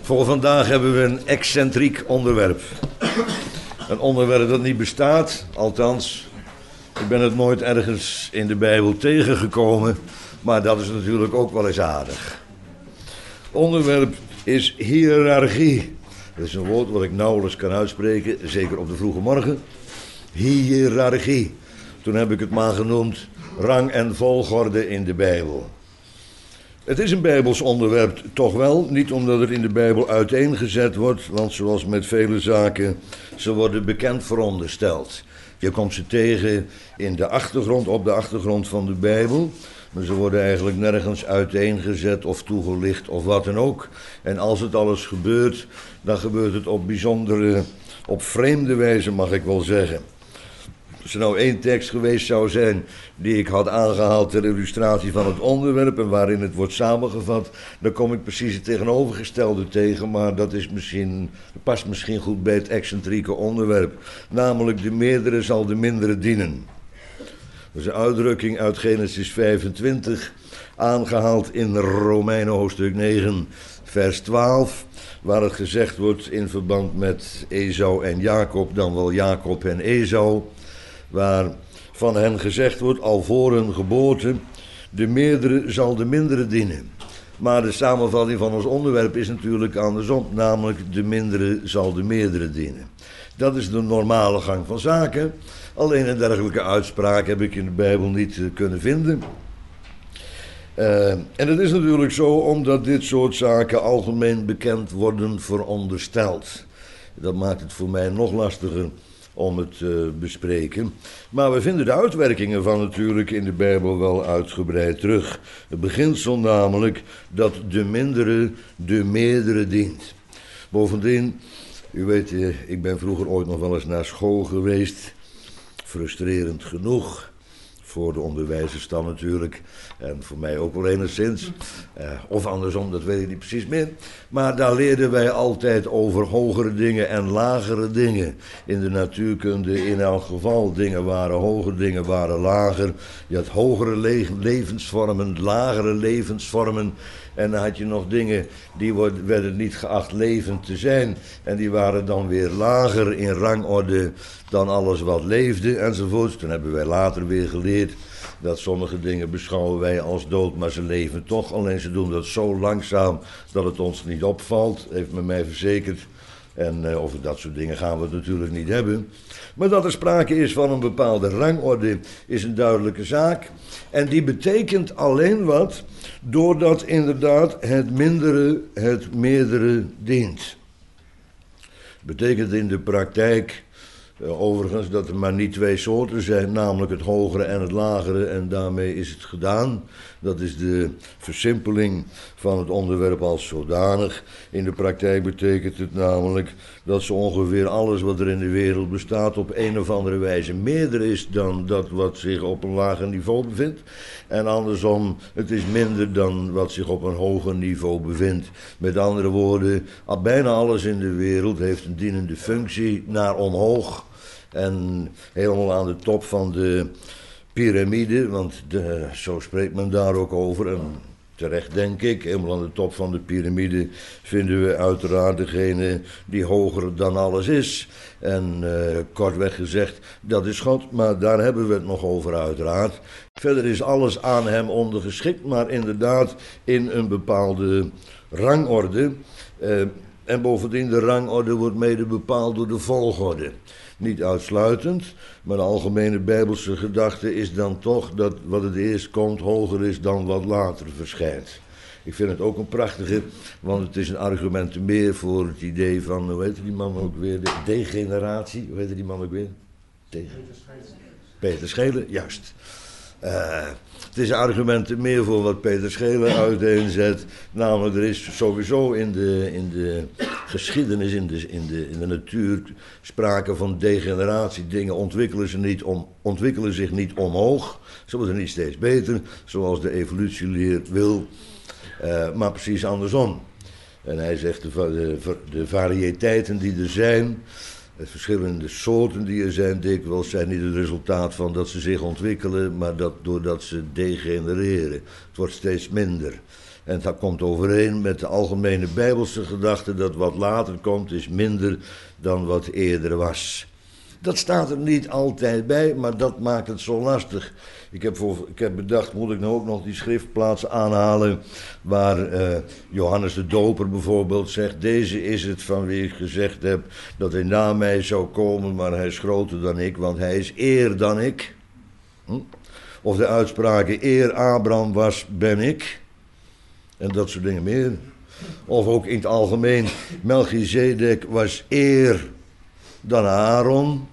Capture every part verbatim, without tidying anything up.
Voor vandaag hebben we een excentriek onderwerp. Een onderwerp dat niet bestaat, althans, ik ben het nooit ergens in de Bijbel tegengekomen, maar dat is natuurlijk ook wel eens aardig. Het onderwerp is hiërarchie. Dat is een woord wat ik nauwelijks kan uitspreken, zeker op de vroege morgen. Hiërarchie. Toen heb ik het maar genoemd rang en volgorde in de Bijbel. Het is een Bijbels onderwerp, toch wel. Niet omdat het in de Bijbel uiteengezet wordt, want zoals met vele zaken, ze worden bekend verondersteld. Je komt ze tegen in de achtergrond, op de achtergrond van de Bijbel, maar ze worden eigenlijk nergens uiteengezet of toegelicht of wat dan ook. En als het alles gebeurt, dan gebeurt het op bijzondere, op vreemde wijze mag ik wel zeggen. Als er nou één tekst geweest zou zijn die ik had aangehaald ter illustratie van het onderwerp en waarin het wordt samengevat, dan kom ik precies het tegenovergestelde tegen, maar dat is misschien, dat past misschien goed bij het excentrieke onderwerp. Namelijk de meerdere zal de mindere dienen. Dat is een uitdrukking uit Genesis vijfentwintig, aangehaald in Romeinen hoofdstuk negen, vers twaalf, waar het gezegd wordt in verband met Esau en Jacob, dan wel Jacob en Esau, waar van hen gezegd wordt, al voor hun geboorte, de meerdere zal de mindere dienen. Maar de samenvatting van ons onderwerp is natuurlijk andersom, namelijk de mindere zal de meerdere dienen. Dat is de normale gang van zaken, alleen een dergelijke uitspraak heb ik in de Bijbel niet uh, kunnen vinden. Uh, en het is natuurlijk zo omdat dit soort zaken algemeen bekend worden verondersteld. Dat maakt het voor mij nog lastiger om het te uh, bespreken. Maar we vinden de uitwerkingen van natuurlijk in de Bijbel wel uitgebreid terug. Het beginsel namelijk dat de mindere de meerdere dient. Bovendien, u weet, uh, ik ben vroeger ooit nog wel eens naar school geweest. Frustrerend genoeg. Voor de onderwijzers dan natuurlijk. En voor mij ook wel enigszins. Uh, of andersom, dat weet ik niet precies meer. Maar daar leerden wij altijd over hogere dingen en lagere dingen. In de natuurkunde in elk geval. Dingen waren hoger, dingen waren lager. Je had hogere le- levensvormen, lagere levensvormen. En dan had je nog dingen die werden niet geacht levend te zijn. En die waren dan weer lager in rangorde dan alles wat leefde enzovoorts. Toen hebben wij later weer geleerd dat sommige dingen beschouwen wij als dood, maar ze leven toch. Alleen ze doen dat zo langzaam dat het ons niet opvalt, heeft men mij verzekerd. En uh, over dat soort dingen gaan we het natuurlijk niet hebben. Maar dat er sprake is van een bepaalde rangorde is een duidelijke zaak. En die betekent alleen wat doordat inderdaad het mindere het meerdere dient. Betekent in de praktijk uh, overigens dat er maar niet twee soorten zijn, namelijk het hogere en het lagere, en daarmee is het gedaan. Dat is de versimpeling van het onderwerp als zodanig. In de praktijk betekent het namelijk dat zo ongeveer alles wat er in de wereld bestaat op een of andere wijze meerder is dan dat wat zich op een lager niveau bevindt. En andersom, het is minder dan wat zich op een hoger niveau bevindt. Met andere woorden, bijna alles in de wereld heeft een dienende functie naar omhoog. En helemaal aan de top van de piramide, want de, zo spreekt men daar ook over, en terecht denk ik, helemaal aan de top van de piramide vinden we uiteraard degene die hoger dan alles is. En uh, kortweg gezegd, dat is God, maar daar hebben we het nog over uiteraard. Verder is alles aan hem ondergeschikt, maar inderdaad in een bepaalde rangorde. Uh, en bovendien de rangorde wordt mede bepaald door de volgorde. Niet uitsluitend, maar de algemene Bijbelse gedachte is dan toch dat wat het eerst komt hoger is dan wat later verschijnt. Ik vind het ook een prachtige, want het is een argument te meer voor het idee van, hoe heet die man ook weer, de degeneratie, hoe heet die man ook weer? Tegen... Peter Schelen, juist. Uh, het is een argument te meer voor wat Peter Schelen uiteenzet. Namelijk, er is sowieso in de, in de geschiedenis, in de, in, de, in de natuur, sprake van degeneratie. Dingen ontwikkelen, ze niet om, ontwikkelen zich niet omhoog. Ze worden niet steeds beter, zoals de evolutieleer wil. Uh, maar precies andersom. En hij zegt, de, de, de variëteiten die er zijn, de verschillende soorten die er zijn, dikwijls zijn niet het resultaat van dat ze zich ontwikkelen, maar dat doordat ze degenereren. Het wordt steeds minder. En dat komt overeen met de algemene Bijbelse gedachte dat wat later komt is minder dan wat eerder was. Dat staat er niet altijd bij, maar dat maakt het zo lastig. Ik heb, voor, ik heb bedacht, moet ik nou ook nog die schriftplaats aanhalen waar uh, Johannes de Doper bijvoorbeeld zegt: deze is het van wie ik gezegd heb dat hij na mij zou komen, maar hij is groter dan ik, want hij is eer dan ik. Hm? Of de uitspraken: eer Abraham was, ben ik. En dat soort dingen meer. Of ook in het algemeen: Melchizedek was eer dan Aaron.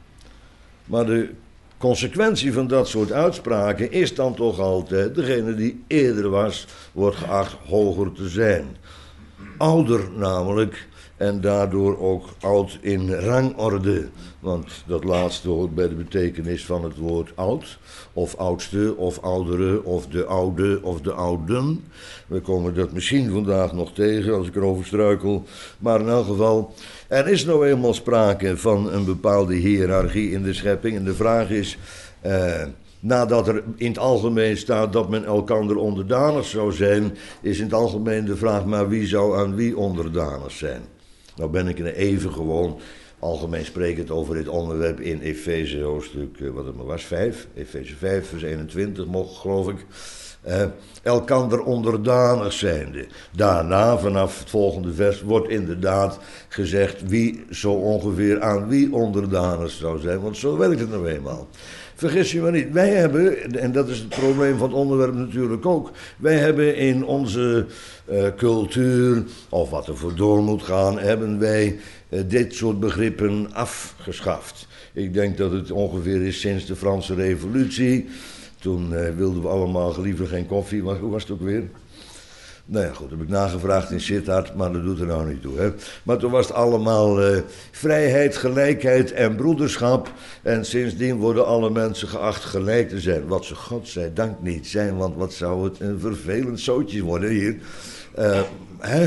Maar de consequentie van dat soort uitspraken is dan toch altijd: degene die eerder was, wordt geacht hoger te zijn. Ouder namelijk, en daardoor ook oud in rangorde. Want dat laatste hoort bij de betekenis van het woord oud. Of oudste, of oudere, of de oude, of de ouden. We komen dat misschien vandaag nog tegen als ik erover struikel. Maar in elk geval, er is nou eenmaal sprake van een bepaalde hiërarchie in de schepping. En de vraag is, eh, nadat er in het algemeen staat dat men elkander onderdanig zou zijn, is in het algemeen de vraag: maar wie zou aan wie onderdanig zijn? Nou ben ik er even gewoon algemeen sprekend over dit onderwerp in Efeze hoofdstuk, wat het maar was, vijf. Efeze vijf, vers eenentwintig, mocht, geloof ik. Uh, elkander onderdanig zijnde. Daarna, vanaf het volgende vers, wordt inderdaad gezegd wie zo ongeveer aan wie onderdanig zou zijn. Want zo werkt het nou eenmaal. Vergis je maar niet, wij hebben, en dat is het probleem van het onderwerp natuurlijk ook, wij hebben in onze uh, cultuur, of wat er voor door moet gaan, hebben wij uh, dit soort begrippen afgeschaft. Ik denk dat het ongeveer is sinds de Franse Revolutie. Toen uh, wilden we allemaal liever geen koffie, maar hoe was het ook weer? Nou ja, goed, dat heb ik nagevraagd in Sittard, maar dat doet er nou niet toe. Hè? Maar toen was het allemaal uh, vrijheid, gelijkheid en broederschap. En sindsdien worden alle mensen geacht gelijk te zijn. Wat ze godzijdank niet zijn, want wat zou het een vervelend zootje worden hier. Uh, hè?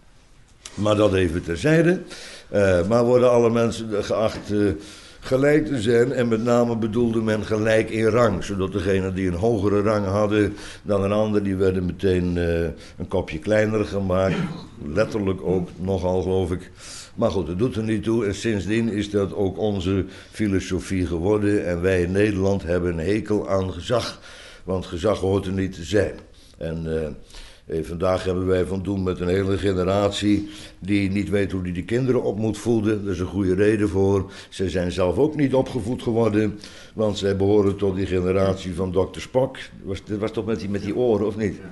Maar dat even terzijde. Uh, maar worden alle mensen geacht uh, gelijk te zijn. En met name bedoelde men gelijk in rang. Zodat degenen die een hogere rang hadden dan een ander, die werden meteen uh, een kopje kleiner gemaakt. Letterlijk ook, nogal geloof ik. Maar goed, dat doet er niet toe. En sindsdien is dat ook onze filosofie geworden. En wij in Nederland hebben een hekel aan gezag. Want gezag hoort er niet te zijn. En uh, eh, vandaag hebben wij van doen met een hele generatie die niet weet hoe die de kinderen op moet voeden. Daar is een goede reden voor. Zij zijn zelf ook niet opgevoed geworden. Want zij behoren tot die generatie van dokter Spock. Was, dat was toch met die, met die oren, of niet?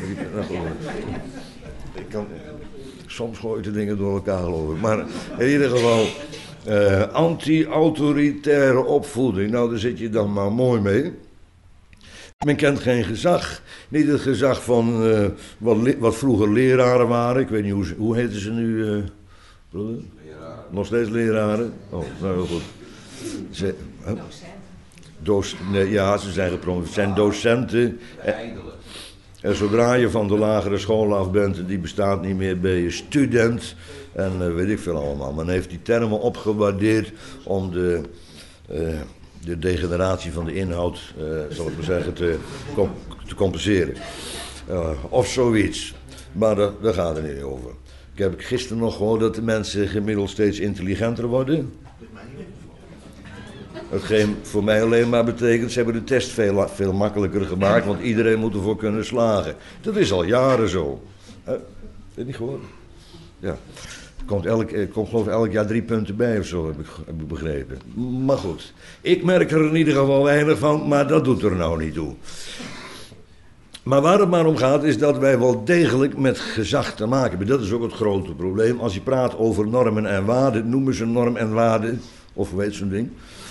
Ik kan... Soms gooi je de dingen door elkaar, geloof ik. Maar in ieder geval, uh, anti-autoritaire opvoeding. Nou, daar zit je dan maar mooi mee. Men kent geen gezag. Niet het gezag van uh, wat, wat vroeger leraren waren. Ik weet niet, hoe, hoe heten ze nu? Uh, broeder? Leraren. Nog steeds leraren? Oh, nou heel goed. Ze, huh? Doc, nee, ja, ze zijn gepromoveerd. zijn docenten. Eindelijk. En zodra je van de lagere school af bent, die bestaat niet meer, ben je student. En uh, weet ik veel allemaal. Men heeft die termen opgewaardeerd om de, uh, de degeneratie van de inhoud, uh, zal ik maar zeggen, te, te compenseren. Uh, of zoiets. Maar daar, daar gaat het niet over. Ik heb gisteren nog gehoord dat de mensen gemiddeld steeds intelligenter worden. Hetgeen voor mij alleen maar betekent, ze hebben de test veel, veel makkelijker gemaakt, want iedereen moet ervoor kunnen slagen. Dat is al jaren zo. Heb je niet gehoord? Ja. Er komt, elk, er komt geloof ik elk jaar drie punten bij of zo, heb ik, heb ik begrepen. Maar goed, ik merk er in ieder geval weinig van, maar dat doet er nou niet toe. Maar waar het maar om gaat, is dat wij wel degelijk met gezag te maken hebben. Dat is ook het grote probleem. Als je praat over normen en waarden, noemen ze norm en waarde, of hoe heet zo'n ding?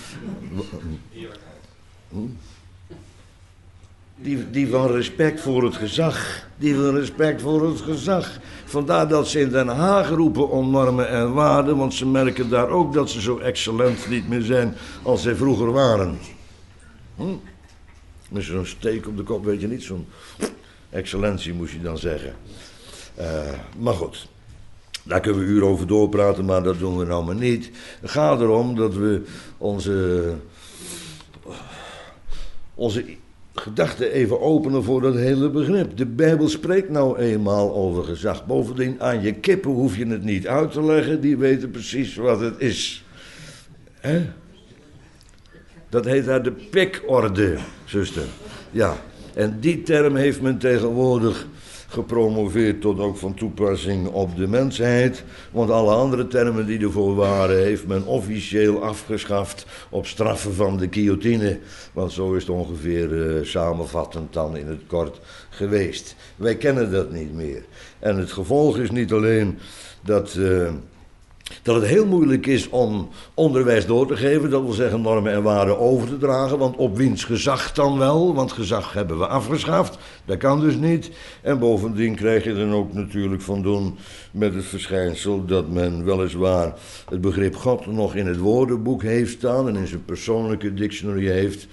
Die, die van respect voor het gezag. Die van respect voor het gezag. Vandaar dat ze in Den Haag roepen om normen en waarden. Want ze merken daar ook dat ze zo excellent niet meer zijn als zij vroeger waren. Hm? Met zo'n steek op de kop, weet je niet. Zo'n excellentie moest je dan zeggen. Uh, maar goed. Daar kunnen we uren over doorpraten, maar dat doen we nou maar niet. Het gaat erom dat we onze, onze gedachte even openen voor dat hele begrip. De Bijbel spreekt nou eenmaal over gezag. Bovendien, aan je kippen hoef je het niet uit te leggen, die weten precies wat het is. Hè? Dat heet daar de pikorde, zuster. Ja, en die term heeft men tegenwoordig gepromoveerd tot ook van toepassing op de mensheid. Want alle andere termen die ervoor waren, heeft men officieel afgeschaft op straffen van de guillotine. Want zo is het ongeveer uh, samenvattend dan in het kort geweest. Wij kennen dat niet meer. En het gevolg is niet alleen dat... Uh, Dat het heel moeilijk is om onderwijs door te geven, dat wil zeggen normen en waarden over te dragen, want op wiens gezag dan wel, want gezag hebben we afgeschaft, dat kan dus niet. En bovendien krijg je dan ook natuurlijk van doen met het verschijnsel dat men weliswaar het begrip God nog in het woordenboek heeft staan en in zijn persoonlijke dictionary heeft.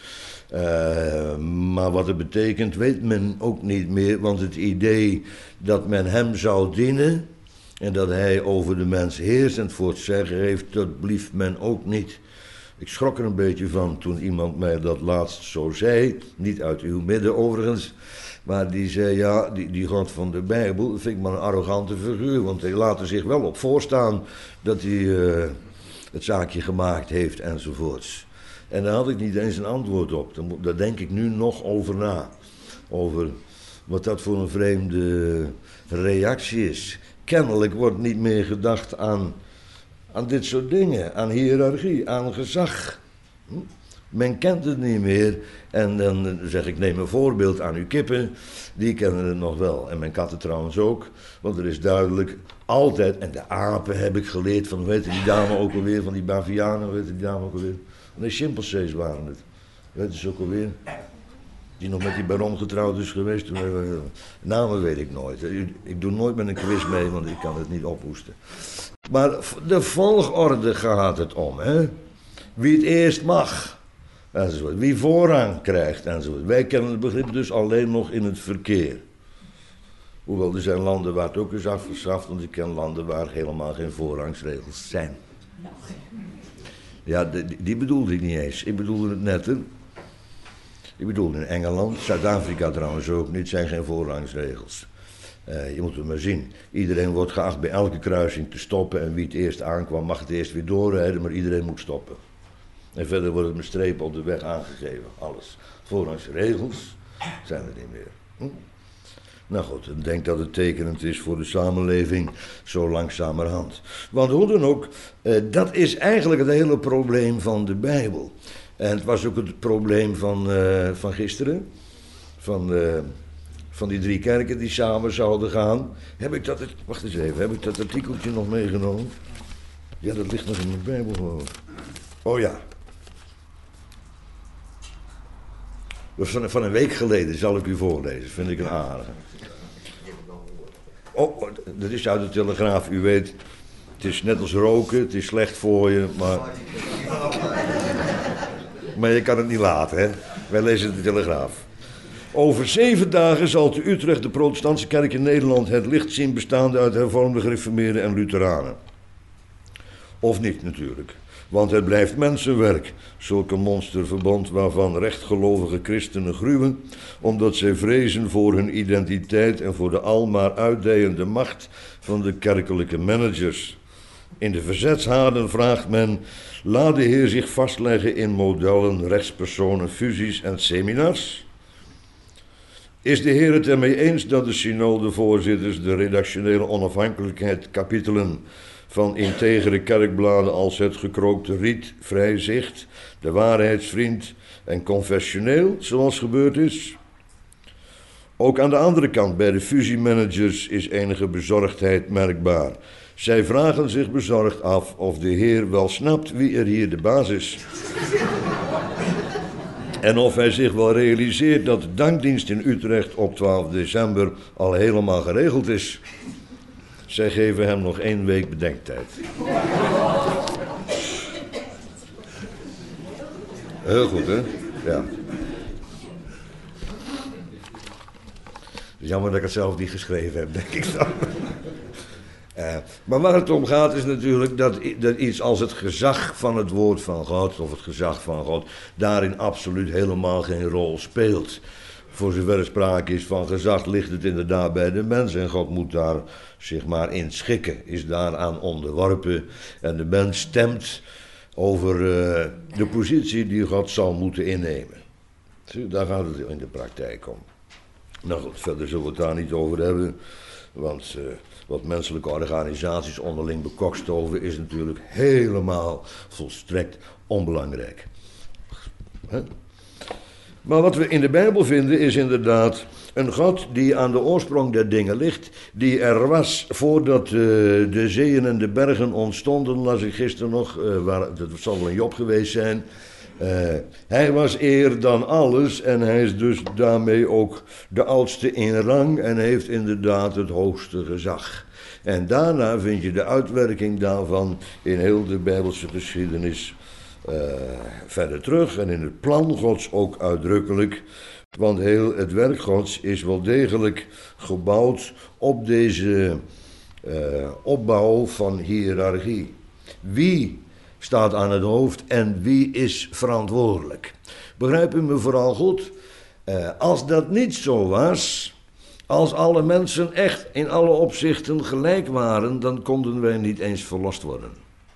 Uh, maar wat het betekent weet men ook niet meer, want het idee dat men hem zou dienen en dat hij over de mens heerst en voor het zeggen heeft, dat blieft men ook niet. Ik schrok er een beetje van toen iemand mij dat laatst zo zei, niet uit uw midden overigens, maar die zei, ja, die, die God van de Bijbel, dat vind ik maar een arrogante figuur, want hij laat er zich wel op voorstaan dat hij uh, het zaakje gemaakt heeft enzovoorts. En daar had ik niet eens een antwoord op, daar denk ik nu nog over na, over wat dat voor een vreemde reactie is. Kennelijk wordt niet meer gedacht aan, aan dit soort dingen, aan hiërarchie, aan gezag. Hm? Men kent het niet meer. En dan zeg ik, neem een voorbeeld aan uw kippen, die kennen het nog wel. En mijn katten trouwens ook, want er is duidelijk altijd, en de apen heb ik geleerd van, hoe heette die dame ook alweer, van die bavianen, hoe heette die dame ook alweer? Nee, chimpansees waren het. Weet je ze ook alweer? Die nog met die baron getrouwd is geweest. Namen weet ik nooit. Ik doe nooit met een quiz mee, want ik kan het niet ophoesten. Maar de volgorde gaat het om, hè? Wie het eerst mag, enzovoort. Wie voorrang krijgt, enzovoort. Wij kennen het begrip dus alleen nog in het verkeer. Hoewel er zijn landen waar het ook is afgeschaft, want ik ken landen waar helemaal geen voorrangsregels zijn. Ja, die, die bedoelde ik niet eens. Ik bedoelde het net, hè? Ik bedoel in Engeland, Zuid-Afrika trouwens ook niet, zijn geen voorrangsregels. Uh, je moet het maar zien. Iedereen wordt geacht bij elke kruising te stoppen en wie het eerst aankwam mag het eerst weer doorrijden, maar iedereen moet stoppen. En verder wordt het met strepen op de weg aangegeven, alles. Voorrangsregels zijn er niet meer. Hm? Nou goed, ik denk dat het tekenend is voor de samenleving zo langzamerhand. Want hoe dan ook, uh, dat is eigenlijk het hele probleem van de Bijbel. En het was ook het probleem van, uh, van gisteren, van, uh, van die drie kerken die samen zouden gaan. Heb ik dat, wacht eens even, heb ik dat artikeltje nog meegenomen? Ja, dat ligt nog in mijn Bijbel gewoon. Oh ja. Van, van een week geleden zal ik u voorlezen, vind ik een aardige. Oh, dat is uit de Telegraaf, u weet, het is net als roken, het is slecht voor je, maar... Maar je kan het niet laten, hè. Wij lezen de Telegraaf. Over zeven dagen zal te Utrecht de protestantse kerk in Nederland het licht zien bestaande uit hervormde, gereformeerden en Lutheranen. Of niet natuurlijk, want het blijft mensenwerk, zulke monsterverbond waarvan rechtgelovige christenen gruwen, omdat zij vrezen voor hun identiteit en voor de almaar uitdijende macht van de kerkelijke managers. In de verzetshaarden vraagt men, laat de Heer zich vastleggen in modellen, rechtspersonen, fusies en seminars? Is de Heer het ermee eens dat de synodevoorzitters de redactionele onafhankelijkheid kapitelen van integere kerkbladen als het gekrookte riet, vrij zicht, de waarheidsvriend en confessioneel, zoals gebeurd is? Ook aan de andere kant, bij de fusiemanagers, is enige bezorgdheid merkbaar. Zij vragen zich bezorgd af of de Heer wel snapt wie er hier de baas is. En of hij zich wel realiseert dat de dankdienst in Utrecht op twaalf december al helemaal geregeld is. Zij geven hem nog één week bedenktijd. Heel goed, hè? Ja. Jammer dat ik het zelf niet geschreven heb, denk ik dan. Uh, maar waar het om gaat is natuurlijk dat, dat iets als het gezag van het woord van God, of het gezag van God, daarin absoluut helemaal geen rol speelt. Voor zover er sprake is van gezag, ligt het inderdaad bij de mens en God moet daar zich maar in schikken, is daaraan onderworpen en de mens stemt over uh, de positie die God zal moeten innemen. Zie, daar gaat het in de praktijk om. Nou goed, verder zullen we het daar niet over hebben, want uh, wat menselijke organisaties onderling bekokstoven is natuurlijk helemaal volstrekt onbelangrijk. He? Maar wat we in de Bijbel vinden is inderdaad een God die aan de oorsprong der dingen ligt, die er was voordat uh, de zeeën en de bergen ontstonden, las ik gisteren nog, uh, waar, dat zal wel een Job geweest zijn. Uh, hij was eer dan alles en hij is dus daarmee ook de oudste in rang en heeft inderdaad het hoogste gezag. En daarna vind je de uitwerking daarvan in heel de Bijbelse geschiedenis uh, verder terug en in het plan Gods ook uitdrukkelijk. Want heel het werk Gods is wel degelijk gebouwd op deze uh, opbouw van hiërarchie. Wie staat aan het hoofd en wie is verantwoordelijk? Begrijp u me vooral goed? Uh, als dat niet zo was, als alle mensen echt in alle opzichten gelijk waren, dan konden wij niet eens verlost worden.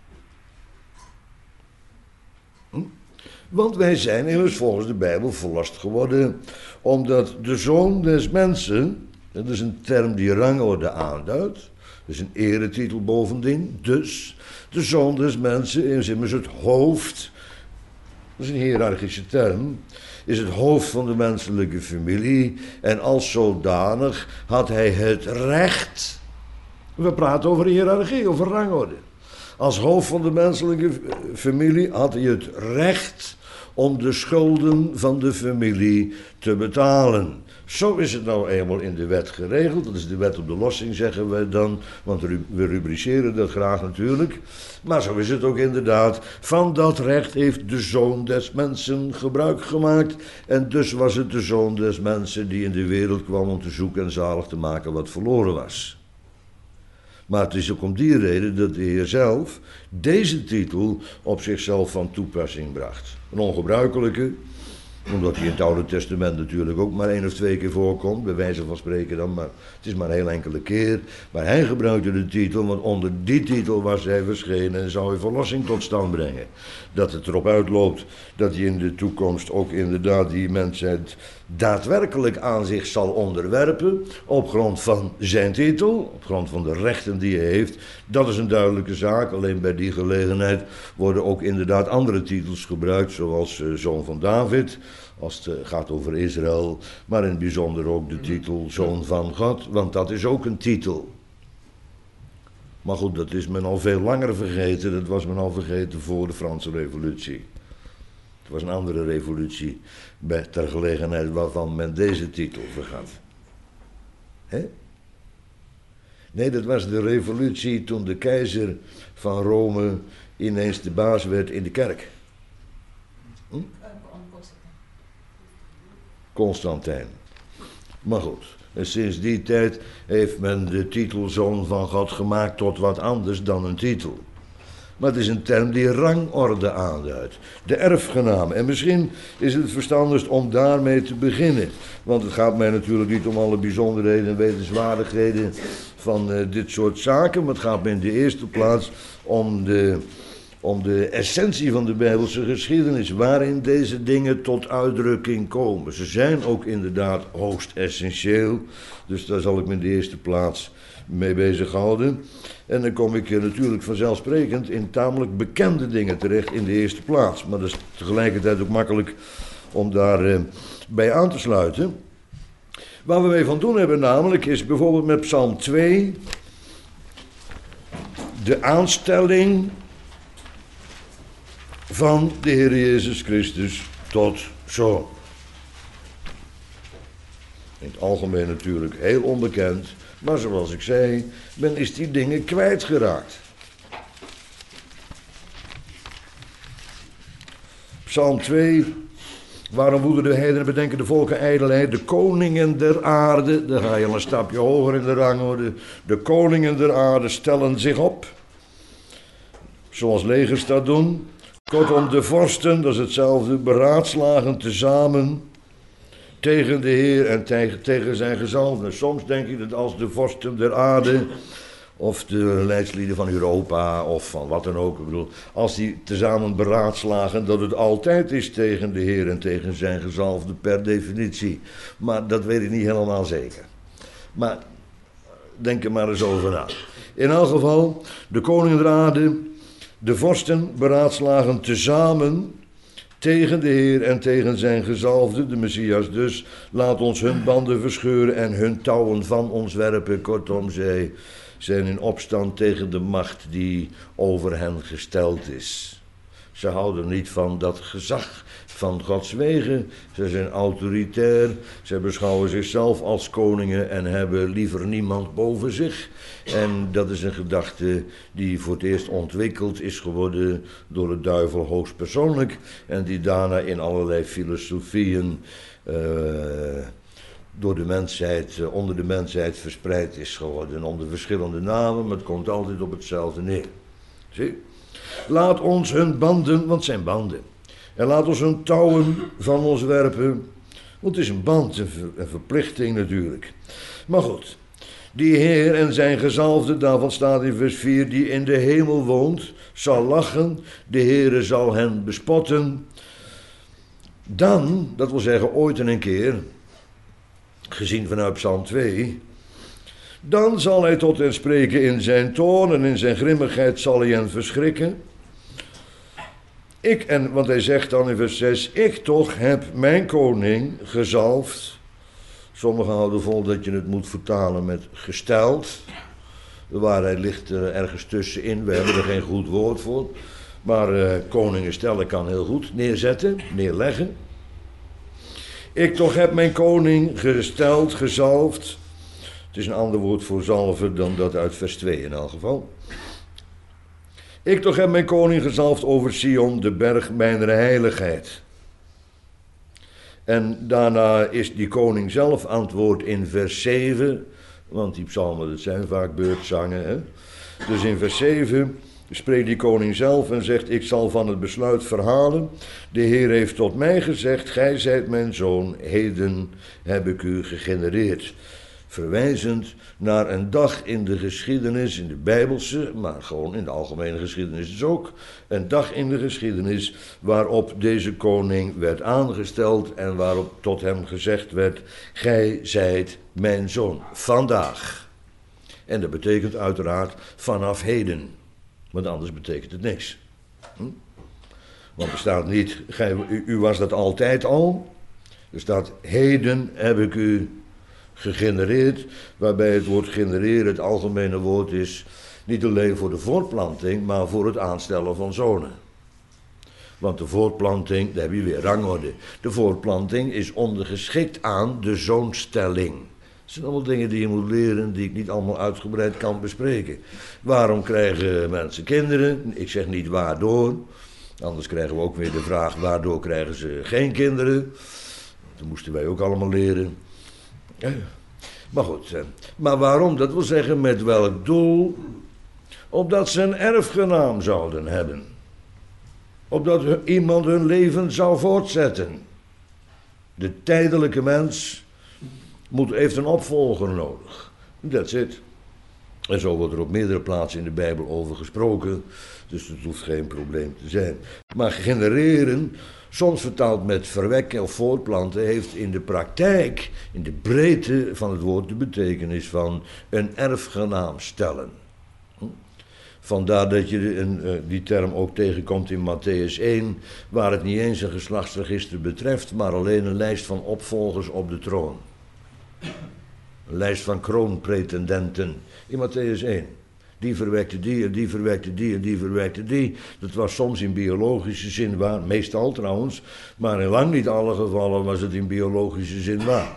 Hm? Want wij zijn immers volgens de Bijbel verlost geworden, omdat de zoon des mensen, dat is een term die rangorde aanduidt, dat is een eretitel bovendien, dus de zoon des mensen is immers het hoofd, dat is een hiërarchische term, is het hoofd van de menselijke familie en als zodanig had hij het recht, we praten over hiërarchie, over rangorde, als hoofd van de menselijke familie had hij het recht om de schulden van de familie te betalen. Zo is het nou eenmaal in de wet geregeld. Dat is de wet op de lossing, zeggen wij dan. Want we rubriceren dat graag natuurlijk. Maar zo is het ook inderdaad. Van dat recht heeft de zoon des mensen gebruik gemaakt. En dus was het de zoon des mensen die in de wereld kwam om te zoeken en zalig te maken wat verloren was. Maar het is ook om die reden dat de Heer zelf deze titel op zichzelf van toepassing bracht. Een ongebruikelijke, omdat hij in het Oude Testament natuurlijk ook maar één of twee keer voorkomt, bij wijze van spreken dan, maar het is maar een heel enkele keer. Maar hij gebruikte de titel, want onder die titel was hij verschenen en zou hij verlossing tot stand brengen. Dat het erop uitloopt dat hij in de toekomst ook inderdaad die mensheid daadwerkelijk aan zich zal onderwerpen, op grond van zijn titel, op grond van de rechten die hij heeft, dat is een duidelijke zaak. Alleen bij die gelegenheid worden ook inderdaad andere titels gebruikt, zoals uh, zoon van David, als het uh, gaat over Israël, maar in het bijzonder ook de titel zoon van God, want dat is ook een titel. Maar goed, dat is men al veel langer vergeten, dat was men al vergeten voor de Franse Revolutie. Het was een andere revolutie bij, ter gelegenheid waarvan men deze titel vergat. Hè? Nee, dat was de revolutie toen de keizer van Rome ineens de baas werd in de kerk. Hm? Constantijn. Maar goed, en sinds die tijd heeft men de titel zoon van God gemaakt tot wat anders dan een titel. Maar het is een term die rangorde aanduidt. De erfgenaam. En misschien is het verstandigst om daarmee te beginnen. Want het gaat mij natuurlijk niet om alle bijzonderheden en wetenswaardigheden van uh, dit soort zaken. Maar het gaat mij in de eerste plaats om de, om de essentie van de Bijbelse geschiedenis. Waarin deze dingen tot uitdrukking komen. Ze zijn ook inderdaad hoogst essentieel. Dus daar zal ik me in de eerste plaats mee bezighouden. En dan kom ik natuurlijk vanzelfsprekend in tamelijk bekende dingen terecht in de eerste plaats. Maar dat is tegelijkertijd ook makkelijk om daar uh, bij aan te sluiten. Waar we mee van doen hebben namelijk is bijvoorbeeld met Psalm twee de aanstelling van de Heer Jezus Christus tot zoon. In het algemeen natuurlijk heel onbekend. Maar zoals ik zei, men is die dingen kwijtgeraakt. Psalm twee Waarom woeden de heidenen, bedenken de volken ijdelheid? De koningen der aarde, daar ga je al een stapje hoger in de rang hoor. De, de koningen der aarde stellen zich op. Zoals legers dat doen. Kortom, de vorsten, dat is hetzelfde, beraadslagen tezamen tegen de Heer en tegen, tegen zijn gezalfden. Soms denk ik dat als de vorsten der aarde, of de leidslieden van Europa, of van wat dan ook, ik bedoel, als die tezamen beraadslagen, dat het altijd is tegen de Heer en tegen zijn gezalfde per definitie. Maar dat weet ik niet helemaal zeker. Maar denk er maar eens over na. In elk geval, de koningen der aarde, de vorsten beraadslagen tezamen tegen de Heer en tegen zijn gezalfde, de Messias dus. Laat ons hun banden verscheuren en hun touwen van ons werpen. Kortom, zij zijn in opstand tegen de macht die over hen gesteld is. Ze houden niet van dat gezag van Gods wegen. Ze zijn autoritair. Ze beschouwen zichzelf als koningen en hebben liever niemand boven zich. En dat is een gedachte die voor het eerst ontwikkeld is geworden door de duivel hoogstpersoonlijk. En die daarna in allerlei filosofieën uh, door de mensheid, uh, onder de mensheid verspreid is geworden. Onder verschillende namen, maar het komt altijd op hetzelfde neer. Zie? Laat ons hun banden, want het zijn banden. En laat ons hun touwen van ons werpen. Want het is een band, een, ver, een verplichting natuurlijk. Maar goed, die Heer en zijn gezalfde, daarvan staat in vers vier, die in de hemel woont, zal lachen. De Heere zal hen bespotten. Dan, dat wil zeggen ooit en een keer, gezien vanuit Psalm twee... Dan zal hij tot hen spreken in zijn toorn en in zijn grimmigheid zal hij hen verschrikken. Ik, en, want hij zegt dan in vers zes, ik toch heb mijn koning gezalfd. Sommigen houden vol dat je het moet vertalen met gesteld. De waarheid ligt er ergens tussenin, we hebben er geen goed woord voor. Maar uh, koningen stellen kan heel goed neerzetten, neerleggen. Ik toch heb mijn koning gesteld, gezalfd. Het is een ander woord voor zalven dan dat uit vers twee in elk geval. Ik toch heb mijn koning gezalfd over Sion, de berg mijner heiligheid. En daarna is die koning zelf antwoord in vers zeven. Want die psalmen, dat zijn vaak beurtzangen. Hè? Dus in vers zeven spreekt die koning zelf en zegt, ik zal van het besluit verhalen. De Heer heeft tot mij gezegd, gij zijt mijn zoon, heden heb ik u gegenereerd. Verwijzend naar een dag in de geschiedenis, in de Bijbelse, maar gewoon in de algemene geschiedenis dus ook. Een dag in de geschiedenis waarop deze koning werd aangesteld en waarop tot hem gezegd werd, gij zijt mijn zoon, vandaag. En dat betekent uiteraard vanaf heden, want anders betekent het niks. Hm? Want er staat niet, gij, u, u was dat altijd al, er staat heden heb ik u gegenereerd, waarbij het woord genereren het algemene woord is, niet alleen voor de voortplanting, maar voor het aanstellen van zonen. Want de voortplanting, daar heb je weer rangorde. De voortplanting is ondergeschikt aan de zoonstelling. Dat zijn allemaal dingen die je moet leren, die ik niet allemaal uitgebreid kan bespreken. Waarom krijgen mensen kinderen? Ik zeg niet waardoor. Anders krijgen we ook weer de vraag, waardoor krijgen ze geen kinderen? Dat moesten wij ook allemaal leren. Ja, maar goed, maar waarom? Dat wil zeggen met welk doel? Opdat ze een erfgenaam zouden hebben. Opdat iemand hun leven zou voortzetten. De tijdelijke mens moet, heeft een opvolger nodig. That's it. En zo wordt er op meerdere plaatsen in de Bijbel over gesproken. Dus dat hoeft geen probleem te zijn. Maar genereren, soms vertaald met verwekken of voortplanten, heeft in de praktijk, in de breedte van het woord, de betekenis van een erfgenaam stellen. Vandaar dat je een, die term ook tegenkomt in Matthäus één, waar het niet eens een geslachtsregister betreft, maar alleen een lijst van opvolgers op de troon. Een lijst van kroonpretendenten in Matthäus één. Die verwekte die en die verwekte die en die verwekte die. Dat was soms in biologische zin waar, meestal trouwens, maar in lang niet alle gevallen was het in biologische zin waar.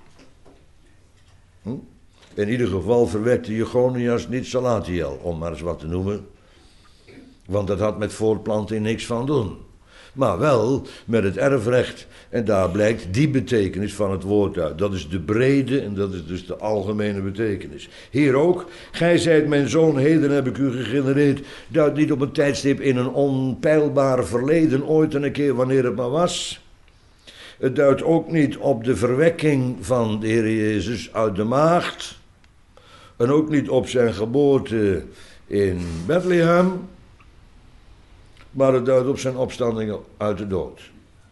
Hm? In ieder geval verwekte Jechonias niet Salatiel, om maar eens wat te noemen. Want dat had met voortplanting niks van doen. maar wel met het erfrecht. En daar blijkt die betekenis van het woord uit. Dat is de brede en dat is dus de algemene betekenis. Hier ook, gij zijt mijn zoon, heden heb ik u gegenereerd. Duidt niet op een tijdstip in een onpeilbaar verleden, ooit en een keer wanneer het maar was. Het duidt ook niet op de verwekking van de Heer Jezus uit de maagd. En ook niet op zijn geboorte in Bethlehem. Maar het duidt op zijn opstanding uit de dood.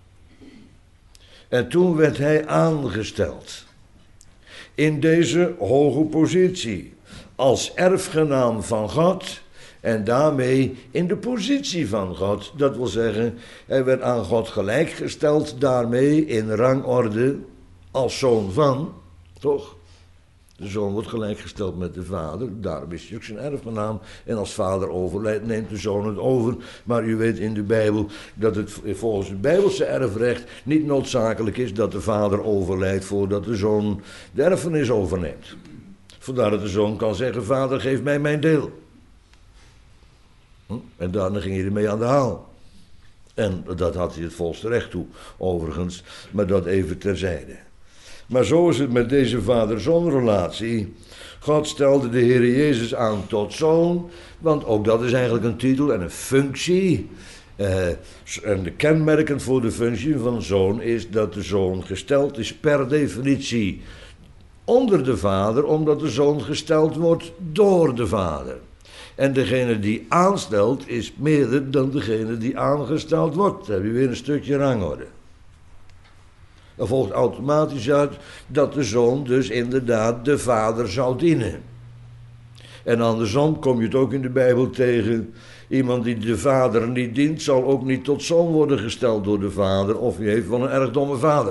En toen werd hij aangesteld. In deze hoge positie. Als erfgenaam van God. En daarmee in de positie van God. Dat wil zeggen, hij werd aan God gelijkgesteld. Daarmee in rangorde als zoon van. Toch? De zoon wordt gelijkgesteld met de vader, daarom is hij ook zijn erfgenaam. En als vader overlijdt, neemt de zoon het over. Maar u weet in de Bijbel dat het volgens het Bijbelse erfrecht niet noodzakelijk is dat de vader overlijdt voordat de zoon de erfenis overneemt. Vandaar dat de zoon kan zeggen, vader geef mij mijn deel. Hm? En daarna ging hij ermee aan de haal. En dat had hij het volste recht toe, overigens, maar dat even terzijde. Maar zo is het met deze vader-zoon-relatie. God stelde de Heer Jezus aan tot zoon, want ook dat is eigenlijk een titel en een functie. Uh, en de kenmerkend voor de functie van zoon is dat de zoon gesteld is per definitie onder de vader, omdat de zoon gesteld wordt door de vader. En degene die aanstelt is meerder dan degene die aangesteld wordt. Dan heb je weer een stukje rangorde. Er volgt automatisch uit dat de zoon dus inderdaad de vader zou dienen. En andersom kom je het ook in de Bijbel tegen. Iemand die de vader niet dient, zal ook niet tot zoon worden gesteld door de vader. Of hij heeft wel een erg domme vader.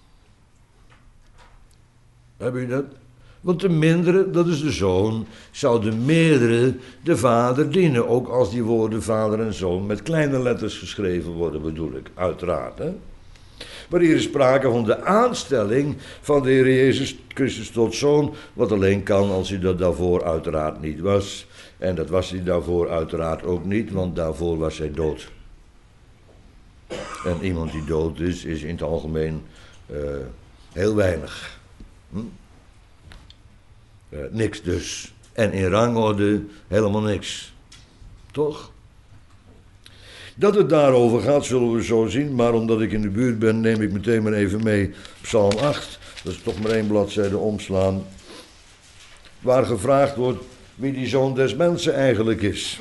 Heb je dat? Want de mindere, dat is de zoon, zou de meerdere de vader dienen. Ook als die woorden vader en zoon met kleine letters geschreven worden, bedoel ik, uiteraard, hè. Maar hier is sprake van de aanstelling van de Heer Jezus Christus tot zoon, wat alleen kan als hij dat daarvoor uiteraard niet was. En dat was hij daarvoor uiteraard ook niet, want daarvoor was hij dood. En iemand die dood is, is in het algemeen uh, heel weinig. Hm? Uh, niks dus. En in rangorde helemaal niks. Toch? Dat het daarover gaat, zullen we zo zien. Maar omdat ik in de buurt ben, neem ik meteen maar even mee Psalm acht. Dat is toch maar één bladzijde omslaan. Waar gevraagd wordt wie die zoon des mensen eigenlijk is.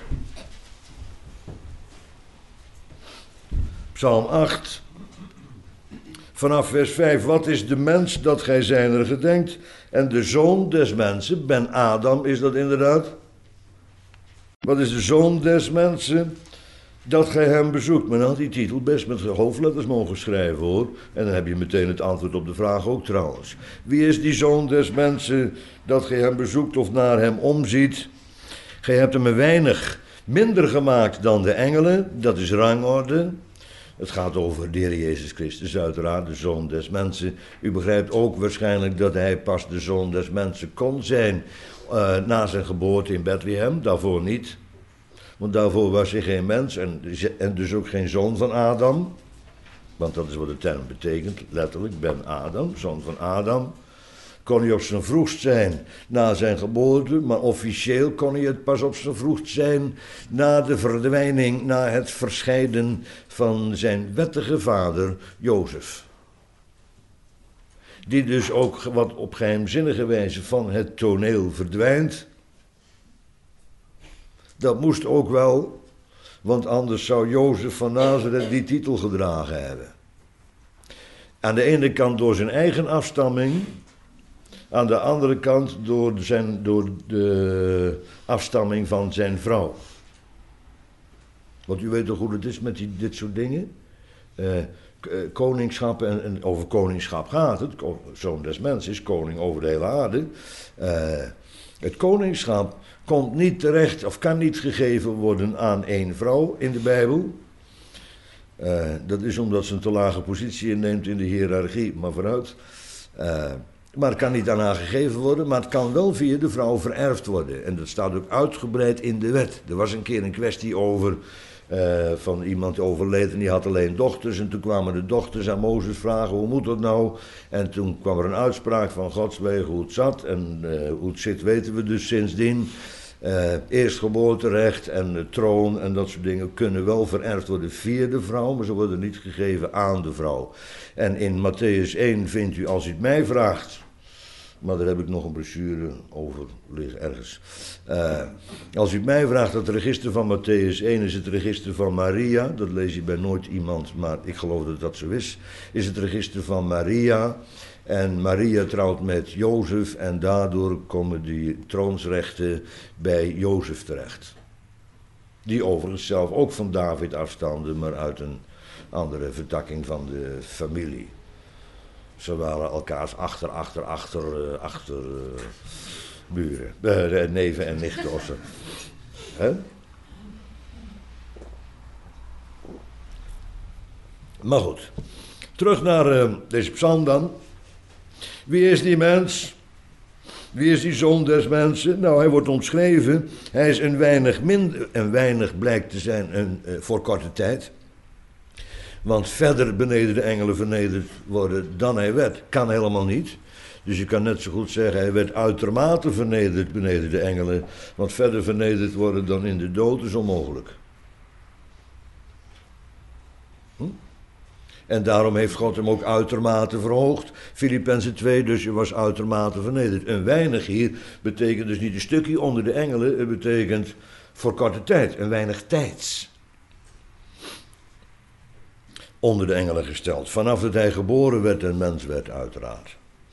Psalm acht. Vanaf vers vijf. Wat is de mens dat gij zijner gedenkt? En de zoon des mensen, Ben Adam is dat inderdaad. Wat is de zoon des mensen? Dat gij hem bezoekt. Men had die titel best met hoofdletters mogen schrijven, hoor. En dan heb je meteen het antwoord op de vraag ook trouwens. Wie is die zoon des mensen dat gij hem bezoekt of naar hem omziet? Gij hebt hem een weinig minder gemaakt dan de engelen. Dat is rangorde. Het gaat over de Heer Jezus Christus, uiteraard, de zoon des mensen. U begrijpt ook waarschijnlijk dat hij pas de zoon des mensen kon zijn uh, na zijn geboorte in Bethlehem. Daarvoor niet. Want daarvoor was hij geen mens en, en dus ook geen zoon van Adam. Want dat is wat de term betekent, letterlijk, Ben Adam, zoon van Adam. Kon hij op zijn vroegst zijn na zijn geboorte, maar officieel kon hij het pas op zijn vroegst zijn na de verdwijning, na het verscheiden van zijn wettige vader Jozef. Die dus ook wat op geheimzinnige wijze van het toneel verdwijnt. Dat moest ook wel, want anders zou Jozef van Nazareth die titel gedragen hebben. Aan de ene kant door zijn eigen afstamming, aan de andere kant door, zijn, door de afstamming van zijn vrouw. Want u weet toch hoe het is met die, dit soort dingen? Uh, koningschap, en, en over koningschap gaat het, zoon des mensen is koning over de hele aarde. Uh, het koningschap komt niet terecht of kan niet gegeven worden aan één vrouw in de Bijbel. Uh, dat is omdat ze een te lage positie inneemt in de hiërarchie, maar vooruit. Uh, maar het kan niet aan haar gegeven worden, maar het kan wel via de vrouw vererfd worden. En dat staat ook uitgebreid in de wet. Er was een keer een kwestie over Uh, van iemand overleden, die had alleen dochters. En toen kwamen de dochters aan Mozes vragen, hoe moet dat nou? En toen kwam er een uitspraak van Gods wegen hoe het zat. En uh, hoe het zit weten we dus sindsdien. Uh, eerstgeboorterecht en de troon en dat soort dingen kunnen wel vererfd worden via de vrouw, maar ze worden niet gegeven aan de vrouw. En in Matthäus één vindt u, als u het mij vraagt, maar daar heb ik nog een brochure over liggen ergens. Uh, als u het mij vraagt, het register van Matthäus één is het register van Maria. Dat lees je bij nooit iemand, maar ik geloof dat dat zo is. Is het register van Maria. En Maria trouwt met Jozef en daardoor komen die troonsrechten bij Jozef terecht. Die overigens zelf ook van David afstamde, maar uit een andere vertakking van de familie. Ze waren elkaars achter, achter, achter, uh, achter uh, buren. Uh, neven en nichten of zo. Hè? Maar goed. Terug naar uh, deze psalm dan. Wie is die mens? Wie is die zoon des mensen? Nou, hij wordt omschreven. Hij is een weinig minder, een weinig blijkt te zijn een, uh, voor korte tijd. Want verder beneden de engelen vernederd worden dan hij werd, kan helemaal niet. Dus je kan net zo goed zeggen, hij werd uitermate vernederd beneden de engelen. Want verder vernederd worden dan in de dood is onmogelijk. Hm? En daarom heeft God hem ook uitermate verhoogd. Filippenzen twee, dus je was uitermate vernederd. Een weinig hier betekent dus niet een stukje onder de engelen. Het betekent voor korte tijd, een weinig tijds. Onder de engelen gesteld. Vanaf dat hij geboren werd en mens werd uiteraard.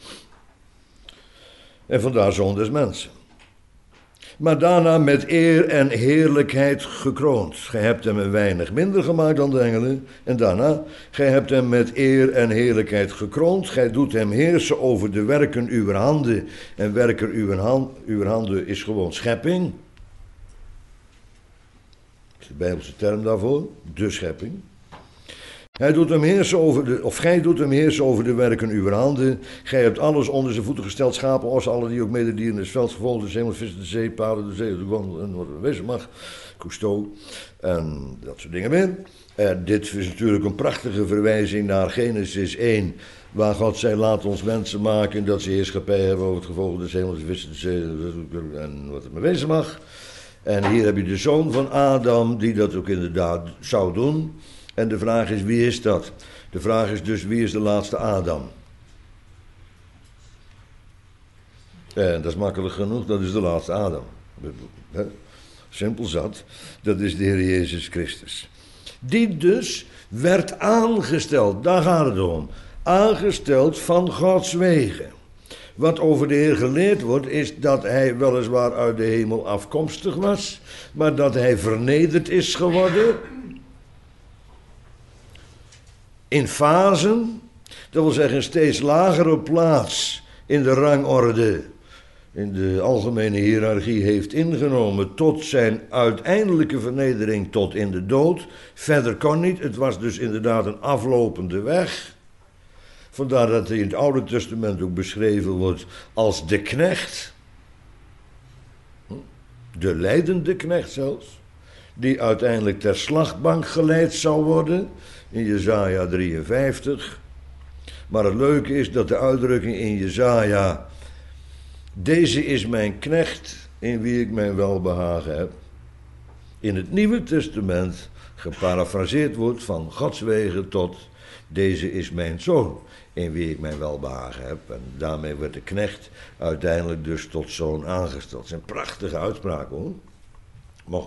En vandaar zoon des mensen. Maar daarna met eer en heerlijkheid gekroond. Gij hebt hem een weinig minder gemaakt dan de engelen. En daarna, gij hebt hem met eer en heerlijkheid gekroond. Gij doet hem heersen over de werken uw handen. En werken uw, hand, uw handen is gewoon schepping. Dat is de Bijbelse term daarvoor. De schepping. Hij doet hem heersen over de, of gij doet hem heersen over de werken uw handen. Gij hebt alles onder zijn voeten gesteld, schapen, ossen, alle die ook mededieren des velds, gevolgd, de hemel, vissen, de zee, paarden, de zee, de wandel en wat er wezen mag. Cousteau en dat soort dingen meer. En dit is natuurlijk een prachtige verwijzing naar Genesis één, waar God zei, laat ons mensen maken dat ze heerschappij hebben over het gevolg des hemels, de vissen, de zee en wat er maar wezen mag. En hier heb je de zoon van Adam, die dat ook inderdaad zou doen. En de vraag is, wie is dat? De vraag is dus, wie is de laatste Adam? En dat is makkelijk genoeg, dat is de laatste Adam. Simpel zat, dat is de Heer Jezus Christus. Die dus werd aangesteld, daar gaat het om. Aangesteld van Gods wegen. Wat over de Heer geleerd wordt, is dat hij weliswaar uit de hemel afkomstig was, maar dat hij vernederd is geworden. In fasen, dat wil zeggen een steeds lagere plaats in de rangorde, in de algemene hiërarchie heeft ingenomen tot zijn uiteindelijke vernedering tot in de dood. Verder kon niet, het was dus inderdaad een aflopende weg. Vandaar dat hij in het Oude Testament ook beschreven wordt als de knecht, de lijdende knecht zelfs, die uiteindelijk ter slachtbank geleid zou worden. In Jesaja drieënvijftig. Maar het leuke is dat de uitdrukking in Jesaja, deze is mijn knecht in wie ik mijn welbehagen heb, in het Nieuwe Testament geparafraseerd wordt van Gods wegen tot deze is mijn zoon in wie ik mijn welbehagen heb. En daarmee werd de knecht uiteindelijk dus tot zoon aangesteld. Dat is een prachtige uitspraak hoor. Maar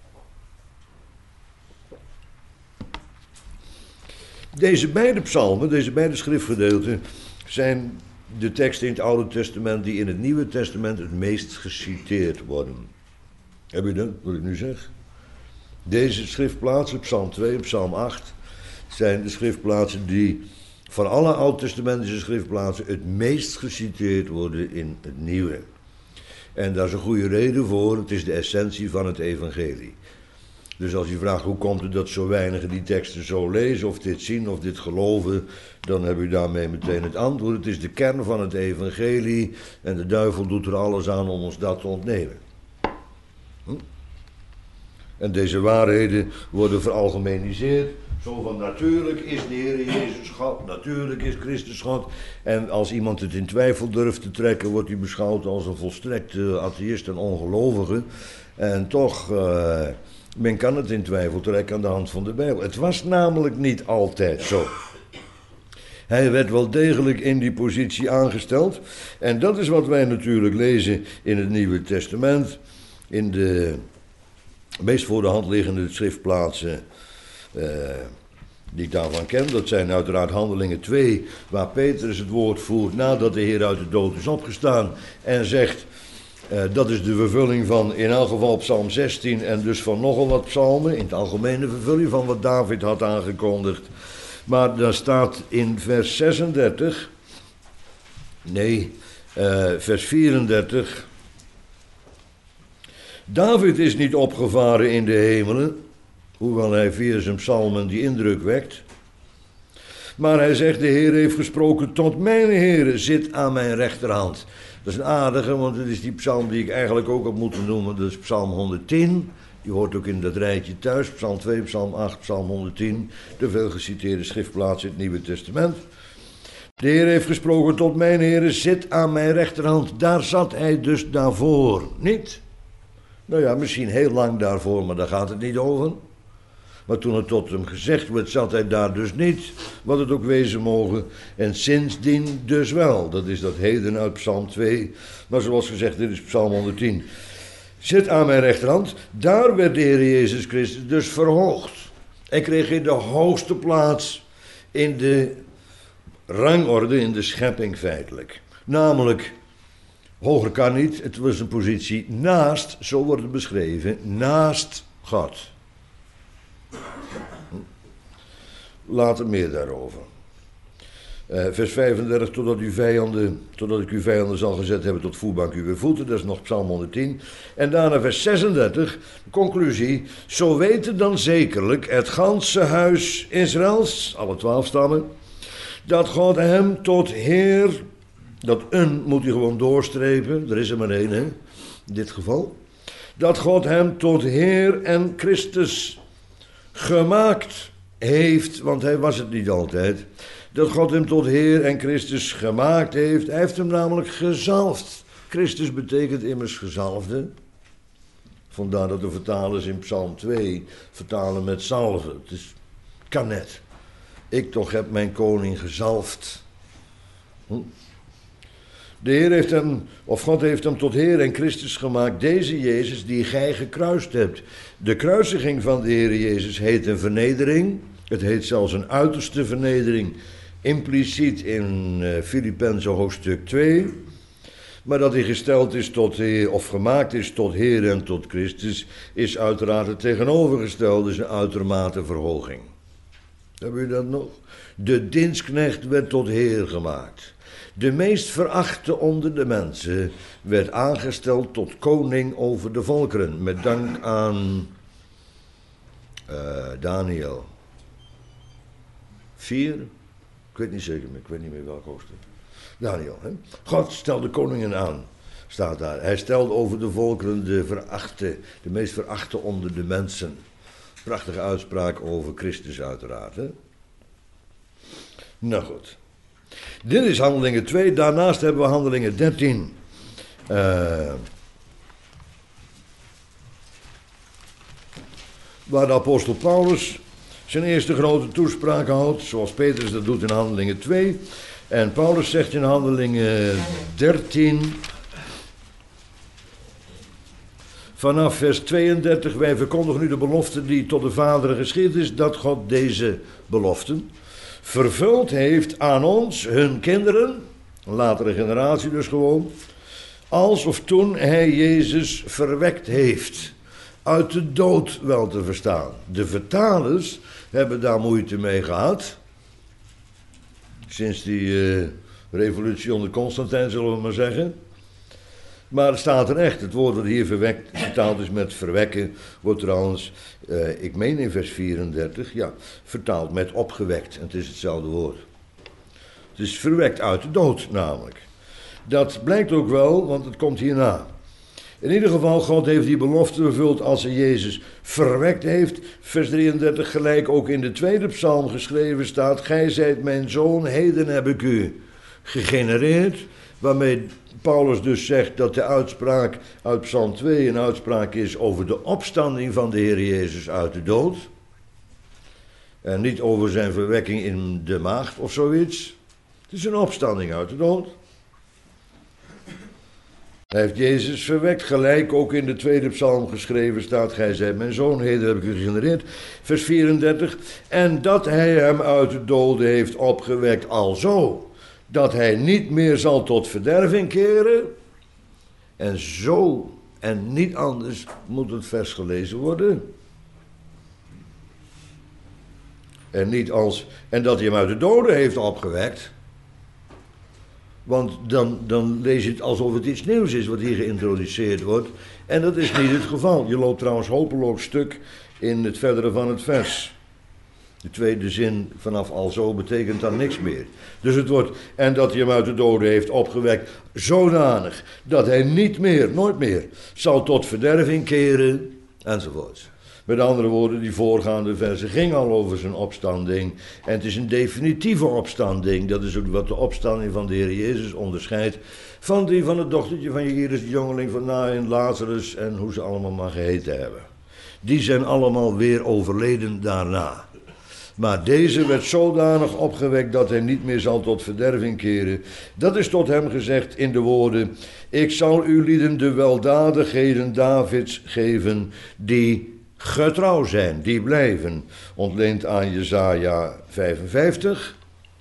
deze beide psalmen, deze beide schriftgedeelten, zijn de teksten in het Oude Testament die in het Nieuwe Testament het meest geciteerd worden. Heb je dat, wat ik nu zeg? Deze schriftplaatsen, psalm twee en psalm acht, zijn de schriftplaatsen die van alle Oud-testamentische schriftplaatsen het meest geciteerd worden in het Nieuwe. En daar is een goede reden voor, het is de essentie van het evangelie. Dus als je vraagt hoe komt het dat zo weinigen die teksten zo lezen, of dit zien, of dit geloven, dan heb je daarmee meteen het antwoord. Het is de kern van het evangelie en de duivel doet er alles aan om ons dat te ontnemen. Hm? En deze waarheden worden veralgemeniseerd. Zo van natuurlijk is de Heer Jezus God, natuurlijk is Christus God. En als iemand het in twijfel durft te trekken, wordt hij beschouwd als een volstrekte atheïst en ongelovige. En toch, uh, men kan het in twijfel trekken aan de hand van de Bijbel. Het was namelijk niet altijd zo. Hij werd wel degelijk in die positie aangesteld. En dat is wat wij natuurlijk lezen in het Nieuwe Testament. In de meest voor de hand liggende schriftplaatsen uh, die ik daarvan ken. Dat zijn uiteraard Handelingen twee, waar Petrus het woord voert nadat de Heer uit de dood is opgestaan. En zegt, uh, dat is de vervulling van in elk geval Psalm zestien en dus van nogal wat psalmen. In het algemene vervulling van wat David had aangekondigd. Maar daar staat in vers zesendertig, nee, uh, vers vierendertig. David is niet opgevaren in de hemelen, hoewel hij via zijn psalmen die indruk wekt. Maar hij zegt, de Heer heeft gesproken tot mijn Heere, zit aan mijn rechterhand. Dat is een aardige, want het is die psalm die ik eigenlijk ook had moeten noemen, dat is psalm honderdtien. Die hoort ook in dat rijtje thuis, psalm twee, psalm acht, psalm honderdtien, de veel geciteerde schriftplaats in het Nieuwe Testament. De Heer heeft gesproken tot mijn Heere, zit aan mijn rechterhand. Daar zat hij dus daarvoor niet. Nou ja, misschien heel lang daarvoor, maar daar gaat het niet over. Maar toen het tot hem gezegd werd, zat hij daar dus niet, wat het ook wezen mogen. En sindsdien dus wel. Dat is dat heden uit psalm twee, maar zoals gezegd, dit is psalm honderdtien. Zit aan mijn rechterhand, daar werd de Heer Jezus Christus dus verhoogd. Hij kreeg in de hoogste plaats in de rangorde, in de schepping feitelijk. Namelijk, hoger kan niet, het was een positie naast, zo wordt het beschreven, naast God. Later meer daarover. Uh, vers vijfendertig, totdat, uw vijanden, totdat ik uw vijanden zal gezet hebben tot voetbank uw voeten, dat is nog psalm honderdtien. En daarna vers zesendertig, conclusie, zo weten dan zekerlijk het ganse huis Israëls, alle twaalf stammen, dat God hem tot Heer, dat een moet hij gewoon doorstrepen, er is er maar één, hè, in dit geval, dat God hem tot Heer en Christus gemaakt heeft, want hij was het niet altijd, dat God hem tot Heer en Christus gemaakt heeft. Hij heeft hem namelijk gezalfd. Christus betekent immers gezalfde. Vandaar dat de vertalers in Psalm twee vertalen met zalven. Het is, kan net. Ik toch heb mijn koning gezalfd. Hm? De Heer heeft hem, of God heeft hem tot Heer en Christus gemaakt, deze Jezus die gij gekruist hebt. De kruisiging van de Heer Jezus heet een vernedering. Het heet zelfs een uiterste vernedering, impliciet in uh, Filippenzen hoofdstuk twee. Maar dat hij gesteld is tot Heer, of gemaakt is tot Heer en tot Christus, is uiteraard het tegenovergestelde, dus een uitermate verhoging. Hebben jullie dat nog? De dienstknecht werd tot Heer gemaakt. De meest verachte onder de mensen werd aangesteld tot koning over de volkeren, met dank aan uh, Daniel vier, ik weet niet zeker meer, ik weet niet meer welk hoofdstuk. Daniel, hè? God stelde koningen aan, staat daar. Hij stelde over de volkeren de verachte, de meest verachte onder de mensen. Prachtige uitspraak over Christus uiteraard, hè? Nou goed. Dit is Handelingen twee, daarnaast hebben we Handelingen dertien. Uh, waar de apostel Paulus zijn eerste grote toespraak houdt, zoals Petrus dat doet in Handelingen twee. En Paulus zegt in Handelingen dertien, vanaf vers tweeëndertig, wij verkondigen nu de belofte die tot de vaderen geschied is, dat God deze beloften vervuld heeft aan ons, hun kinderen, een latere generatie dus gewoon, als of toen hij Jezus verwekt heeft. Uit de dood wel te verstaan. De vertalers hebben daar moeite mee gehad. Sinds die uh, revolutie onder Constantijn, zullen we maar zeggen. Maar het staat er echt. Het woord dat hier verwekt, vertaald is met verwekken, wordt trouwens, uh, ik meen in vers vierendertig, ja, vertaald met opgewekt. En het is hetzelfde woord. Het is verwekt uit de dood namelijk. Dat blijkt ook wel, want het komt hierna. In ieder geval, God heeft die belofte vervuld als hij Jezus verwekt heeft. Vers drieëndertig, gelijk ook in de tweede psalm geschreven staat: gij zijt mijn zoon, heden heb ik u gegenereerd. Waarmee Paulus dus zegt dat de uitspraak uit psalm twee een uitspraak is over de opstanding van de Heer Jezus uit de dood. En niet over zijn verwekking in de maagd of zoiets. Het is een opstanding uit de dood. Hij heeft Jezus verwekt, gelijk ook in de tweede psalm geschreven staat: gij zijt mijn zoon, heden heb ik u gegenereerd. Vers vierendertig, en dat hij hem uit de doden heeft opgewekt alzo, dat hij niet meer zal tot verderving keren. En zo en niet anders moet het vers gelezen worden. En niet als, en dat hij hem uit de doden heeft opgewekt. Want dan, dan lees je het alsof het iets nieuws is wat hier geïntroduceerd wordt. En dat is niet het geval. Je loopt trouwens hopeloos stuk in het verdere van het vers. De tweede zin vanaf alzo betekent dan niks meer. Dus het wordt, en dat hij hem uit de doden heeft opgewekt, zodanig dat hij niet meer, nooit meer, zal tot verderving keren, enzovoort. Met andere woorden, die voorgaande verse ging al over zijn opstanding. En het is een definitieve opstanding. Dat is ook wat de opstanding van de Heer Jezus onderscheidt van die van het dochtertje van Jairus, de jongeling van Nain, Lazarus en hoe ze allemaal maar geheten hebben. Die zijn allemaal weer overleden daarna. Maar deze werd zodanig opgewekt dat hij niet meer zal tot verderving keren. Dat is tot hem gezegd in de woorden: ik zal u lieden de weldadigheden Davids geven die getrouw zijn, die blijven. Ontleend aan Jesaja vijfenvijftig.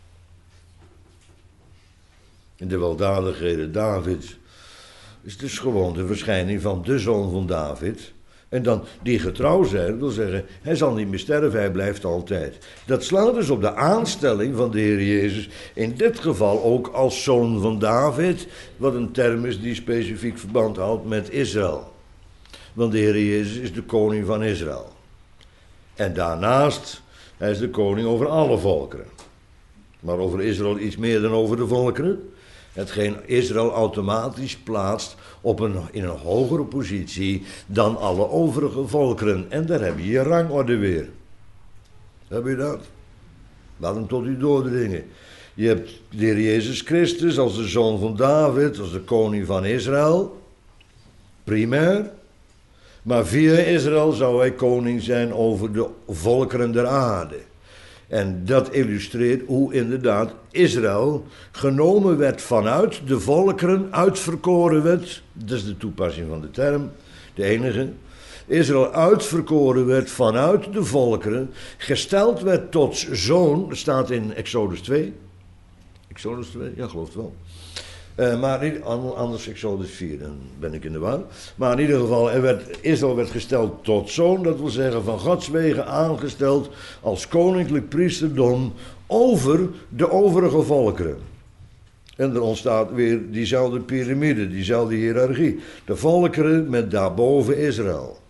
In de weldadigheden Davids is dus gewoon de verschijning van de zoon van David. En dan die getrouw zijn, wil zeggen, hij zal niet meer sterven, hij blijft altijd. Dat slaat dus op de aanstelling van de Heer Jezus, in dit geval ook als zoon van David, wat een term is die specifiek verband houdt met Israël. Want de Heer Jezus is de koning van Israël. En daarnaast, hij is de koning over alle volkeren. Maar over Israël iets meer dan over de volkeren. Hetgeen Israël automatisch plaatst op een, in een hogere positie dan alle overige volkeren. En daar heb je je rangorde weer. Heb je dat? Laat hem tot u doordringen. Je hebt de Heer Jezus Christus als de zoon van David, als de koning van Israël. Primair. Maar via Israël zou hij koning zijn over de volkeren der aarde. En dat illustreert hoe inderdaad Israël genomen werd vanuit de volkeren, uitverkoren werd. Dat is de toepassing van de term, de enige. Israël uitverkoren werd vanuit de volkeren, gesteld werd tot zoon, dat staat in Exodus twee. Exodus twee, ja geloof het wel. Uh, maar niet, anders Exodus vier, dan ben ik in de war. Maar in ieder geval, er werd, Israël werd gesteld tot zoon, dat wil zeggen van Gods wegen aangesteld als koninklijk priesterdom over de overige volkeren. En er ontstaat weer diezelfde piramide, diezelfde hiërarchie. De volkeren met daarboven Israël.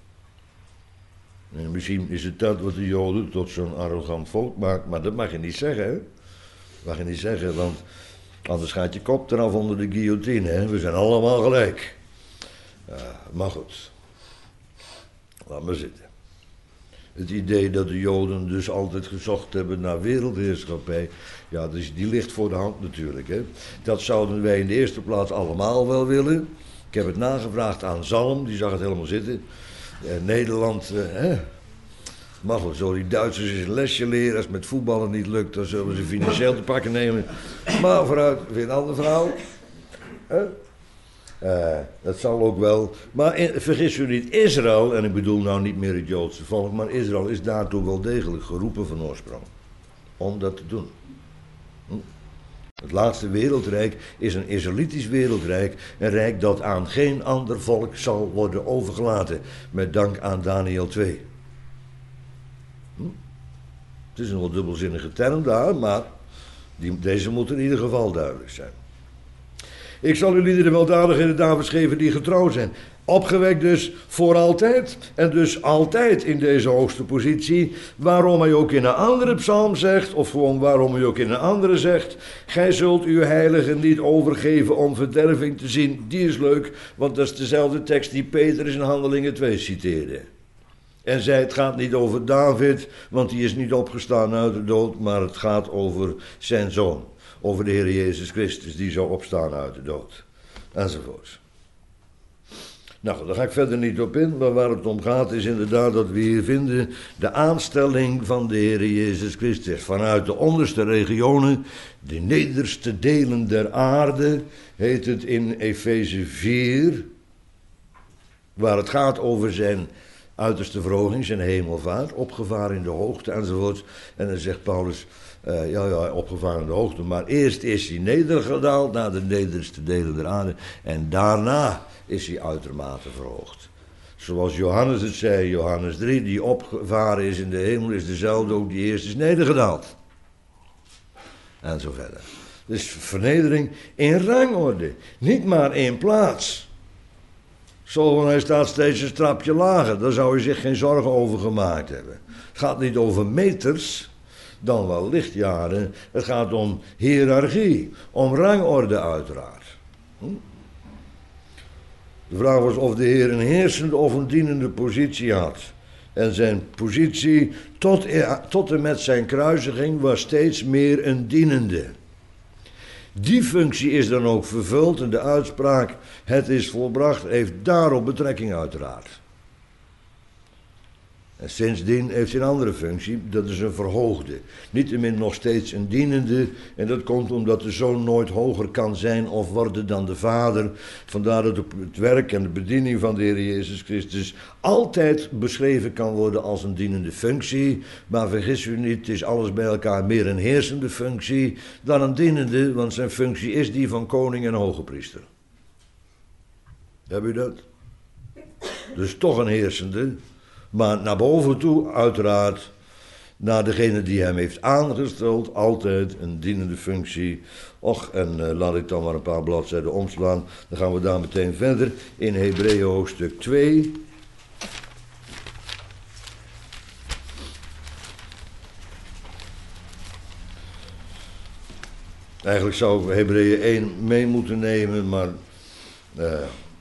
En misschien is het dat wat de Joden tot zo'n arrogant volk maakt, maar dat mag je niet zeggen, hè? Dat mag je niet zeggen, want anders gaat je kop eraf onder de guillotine, hè? We zijn allemaal gelijk. Uh, maar goed, laat maar zitten. Het idee dat de Joden dus altijd gezocht hebben naar wereldheerschappij, ja, dus die ligt voor de hand natuurlijk, hè? Dat zouden wij in de eerste plaats allemaal wel willen. Ik heb het nagevraagd aan Zalm, die zag het helemaal zitten. Uh, Nederland, uh, hè? Maar goed, zo die Duitsers eens een lesje leren. Als het met voetballen niet lukt, dan zullen ze financieel te pakken nemen. Maar vooruit, weer een andere vrouw. Huh? Uh, dat zal ook wel. Maar in, vergis u niet, Israël, en ik bedoel nou niet meer het Joodse volk, maar Israël is daartoe wel degelijk geroepen van oorsprong. Om dat te doen. Hm? Het laatste wereldrijk is een Israëlitisch wereldrijk. Een rijk dat aan geen ander volk zal worden overgelaten. Met dank aan Daniel twee. Hm? Het is een wel dubbelzinnige term daar, maar die, deze moet in ieder geval duidelijk zijn. Ik zal u lieden de weldadigheden Davids geven die getrouw zijn. Opgewekt dus voor altijd en dus altijd in deze hoogste positie, waarom hij ook in een andere psalm zegt, of gewoon waarom hij ook in een andere zegt, gij zult uw heiligen niet overgeven om verderving te zien. Die is leuk, want dat is dezelfde tekst die Petrus in Handelingen twee citeerde. En zei, het gaat niet over David, want die is niet opgestaan uit de dood, maar het gaat over zijn zoon, over de Heer Jezus Christus, die zou opstaan uit de dood, enzovoorts. Nou, daar ga ik verder niet op in, maar waar het om gaat is inderdaad dat we hier vinden de aanstelling van de Heer Jezus Christus. Vanuit de onderste regionen, de nederste delen der aarde, heet het in Efeze vier, waar het gaat over zijn uiterste verhoging, zijn hemelvaart, opgevaren in de hoogte enzovoort. En dan zegt Paulus, uh, ja ja, opgevaren in de hoogte, maar eerst is hij nedergedaald naar de nederste delen der aarde en daarna is hij uitermate verhoogd. Zoals Johannes het zei, Johannes drie, die opgevaren is in de hemel, is dezelfde ook die eerst is nedergedaald. En zo verder. Dus vernedering in rangorde, niet maar in plaats. Zo van hij staat steeds een strapje lager, daar zou je zich geen zorgen over gemaakt hebben. Het gaat niet over meters, dan wel lichtjaren. Het gaat om hiërarchie, om rangorde uiteraard. Hm? De vraag was of de Heer een heersende of een dienende positie had. En zijn positie tot, tot en met zijn kruisiging was steeds meer een dienende. Die functie is dan ook vervuld en de uitspraak het is volbracht heeft daarop betrekking uiteraard. En sindsdien heeft hij een andere functie, dat is een verhoogde. Niettemin nog steeds een dienende. En dat komt omdat de zoon nooit hoger kan zijn of worden dan de vader. Vandaar dat het werk en de bediening van de Heer Jezus Christus altijd beschreven kan worden als een dienende functie. Maar vergis u niet, het is alles bij elkaar meer een heersende functie dan een dienende. Want zijn functie is die van koning en hoge priester. Heb u dat? Dus toch een heersende. Maar naar boven toe, uiteraard, naar degene die hem heeft aangesteld, altijd een dienende functie. Och, en uh, laat ik dan maar een paar bladzijden omslaan. Dan gaan we daar meteen verder in Hebreeën hoofdstuk twee. Eigenlijk zou ik Hebreeën één mee moeten nemen, maar uh,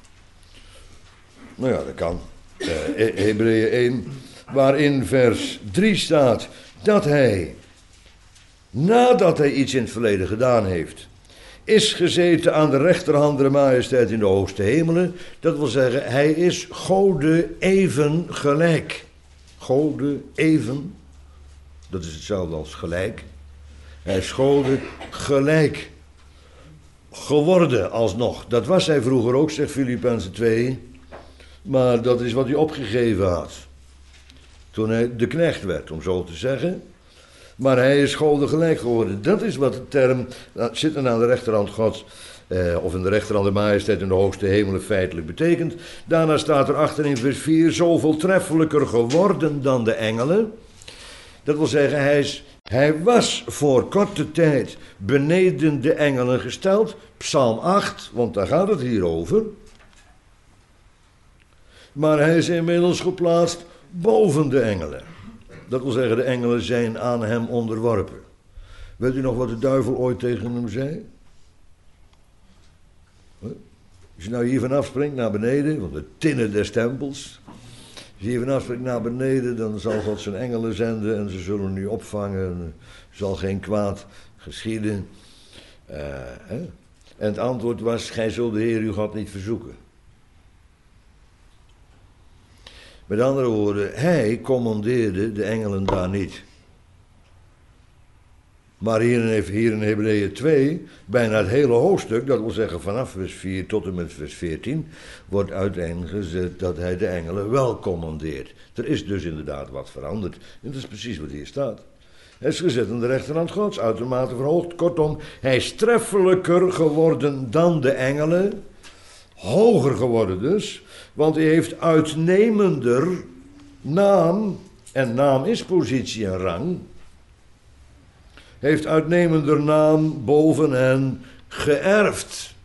nou ja, dat kan. Uh, Hebreeën één, waarin vers drie staat dat hij, nadat hij iets in het verleden gedaan heeft, is gezeten aan de rechterhand der majesteit in de hoogste hemelen. Dat wil zeggen, hij is Gode even gelijk. Gode even, dat is hetzelfde als gelijk. Hij is Gode gelijk geworden alsnog. Dat was hij vroeger ook, zegt Filippenzen twee. Maar dat is wat hij opgegeven had. Toen hij de knecht werd, om zo te zeggen. Maar hij is Gode gelijk geworden. Dat is wat de term, zitten aan de rechterhand Gods, eh, of in de rechterhand de majesteit in de hoogste hemelen feitelijk betekent. Daarna staat er achter in vers vier, zoveel treffelijker geworden dan de engelen. Dat wil zeggen, hij, is, hij was voor korte tijd beneden de engelen gesteld. Psalm acht, want daar gaat het hier over. Maar hij is inmiddels geplaatst boven de engelen. Dat wil zeggen, de engelen zijn aan hem onderworpen. Weet u nog wat de duivel ooit tegen hem zei? Als je nou hier vanaf springt naar beneden, want de tinnen des tempels. Als je hier vanaf springt naar beneden, dan zal God zijn engelen zenden en ze zullen u opvangen. Er zal geen kwaad geschieden. Uh, hè? En het antwoord was, gij zult de Heer uw God niet verzoeken. Met andere woorden, hij commandeerde de engelen daar niet. Maar hier in, hier in Hebreeën twee, bijna het hele hoofdstuk, dat wil zeggen vanaf vers vier tot en met vers veertien, wordt uiteengezet dat hij de engelen wel commandeert. Er is dus inderdaad wat veranderd. En dat is precies wat hier staat. Hij is gezet aan de rechterhand Gods, uitermate verhoogd. Kortom, hij is treffelijker geworden dan de engelen. Hoger geworden dus, want hij heeft uitnemender naam, en naam is positie en rang, heeft uitnemender naam boven hen geërfd.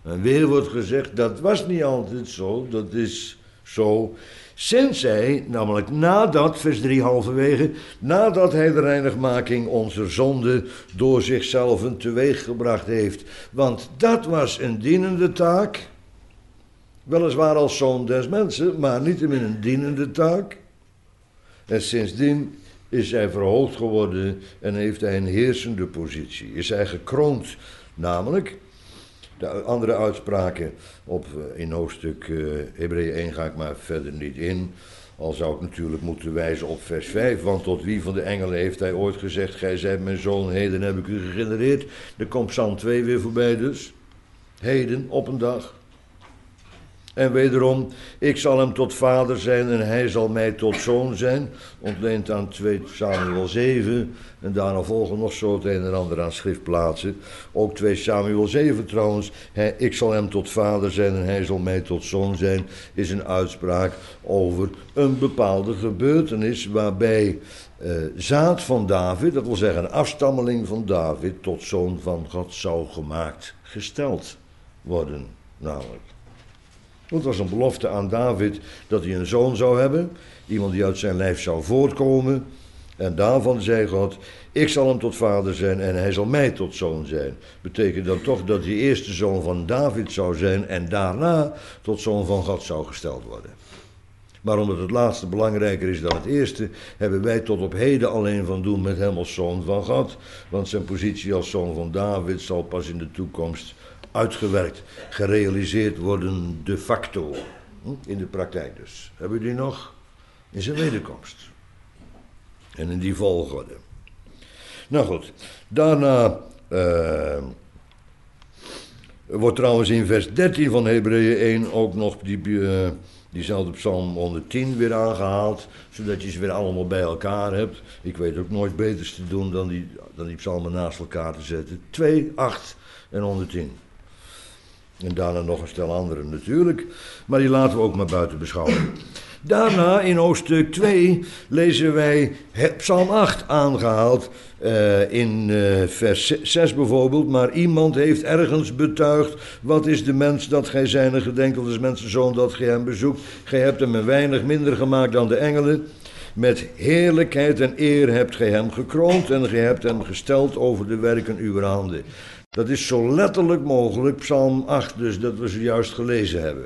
En weer wordt gezegd, dat was niet altijd zo, dat is zo. Sinds hij, namelijk nadat, vers drie halverwege, nadat hij de reinigmaking onze zonde door zichzelf teweeggebracht heeft. Want dat was een dienende taak, weliswaar als zoon des mensen, maar niettemin een dienende taak. En sindsdien is hij verhoogd geworden en heeft hij een heersende positie. Is hij gekroond, namelijk, de andere uitspraken op, in hoofdstuk uh, Hebreeën één ga ik maar verder niet in. Al zou ik natuurlijk moeten wijzen op vers vijf. Want tot wie van de engelen heeft hij ooit gezegd, gij zijt mijn zoon, heden heb ik u gegenereerd. Er komt Psalm twee weer voorbij dus. Heden, op een dag. En wederom, ik zal hem tot vader zijn en hij zal mij tot zoon zijn. Ontleend aan twee Samuel zeven. En daarna volgen nog zo het een en ander aan schriftplaatsen. Ook twee Samuel zeven trouwens. Hij, ik zal hem tot vader zijn en hij zal mij tot zoon zijn. Is een uitspraak over een bepaalde gebeurtenis waarbij uh, zaad van David, dat wil zeggen een afstammeling van David, tot zoon van God zou gemaakt, gesteld worden. Namelijk. Het was een belofte aan David dat hij een zoon zou hebben, iemand die uit zijn lijf zou voortkomen. En daarvan zei God, ik zal hem tot vader zijn en hij zal mij tot zoon zijn. Betekent dan toch dat hij eerst de zoon van David zou zijn en daarna tot zoon van God zou gesteld worden. Maar omdat het laatste belangrijker is dan het eerste, hebben wij tot op heden alleen van doen met hem als zoon van God. Want zijn positie als zoon van David zal pas in de toekomst uitgewerkt, gerealiseerd worden de facto. In de praktijk dus. Hebben we die nog? In zijn wederkomst. En in die volgorde. Nou goed, daarna uh, wordt trouwens in vers dertien van Hebreeën één ook nog die, uh, diezelfde psalm honderdtien weer aangehaald, zodat je ze weer allemaal bij elkaar hebt. Ik weet ook nooit beters te doen dan die, dan die psalmen naast elkaar te zetten. twee, acht en honderdtien. En daarna nog een stel andere natuurlijk, maar die laten we ook maar buiten beschouwen. Daarna in hoofdstuk twee lezen wij psalm acht aangehaald, uh, in uh, vers zes bijvoorbeeld. Maar iemand heeft ergens betuigd, wat is de mens dat gij zijne gedenkt, of is mensenzoon dat gij hem bezoekt. Gij hebt hem een weinig minder gemaakt dan de engelen. Met heerlijkheid en eer hebt gij hem gekroond en gij hebt hem gesteld over de werken uwer handen. Dat is zo letterlijk mogelijk, psalm acht dus, dat we zojuist gelezen hebben.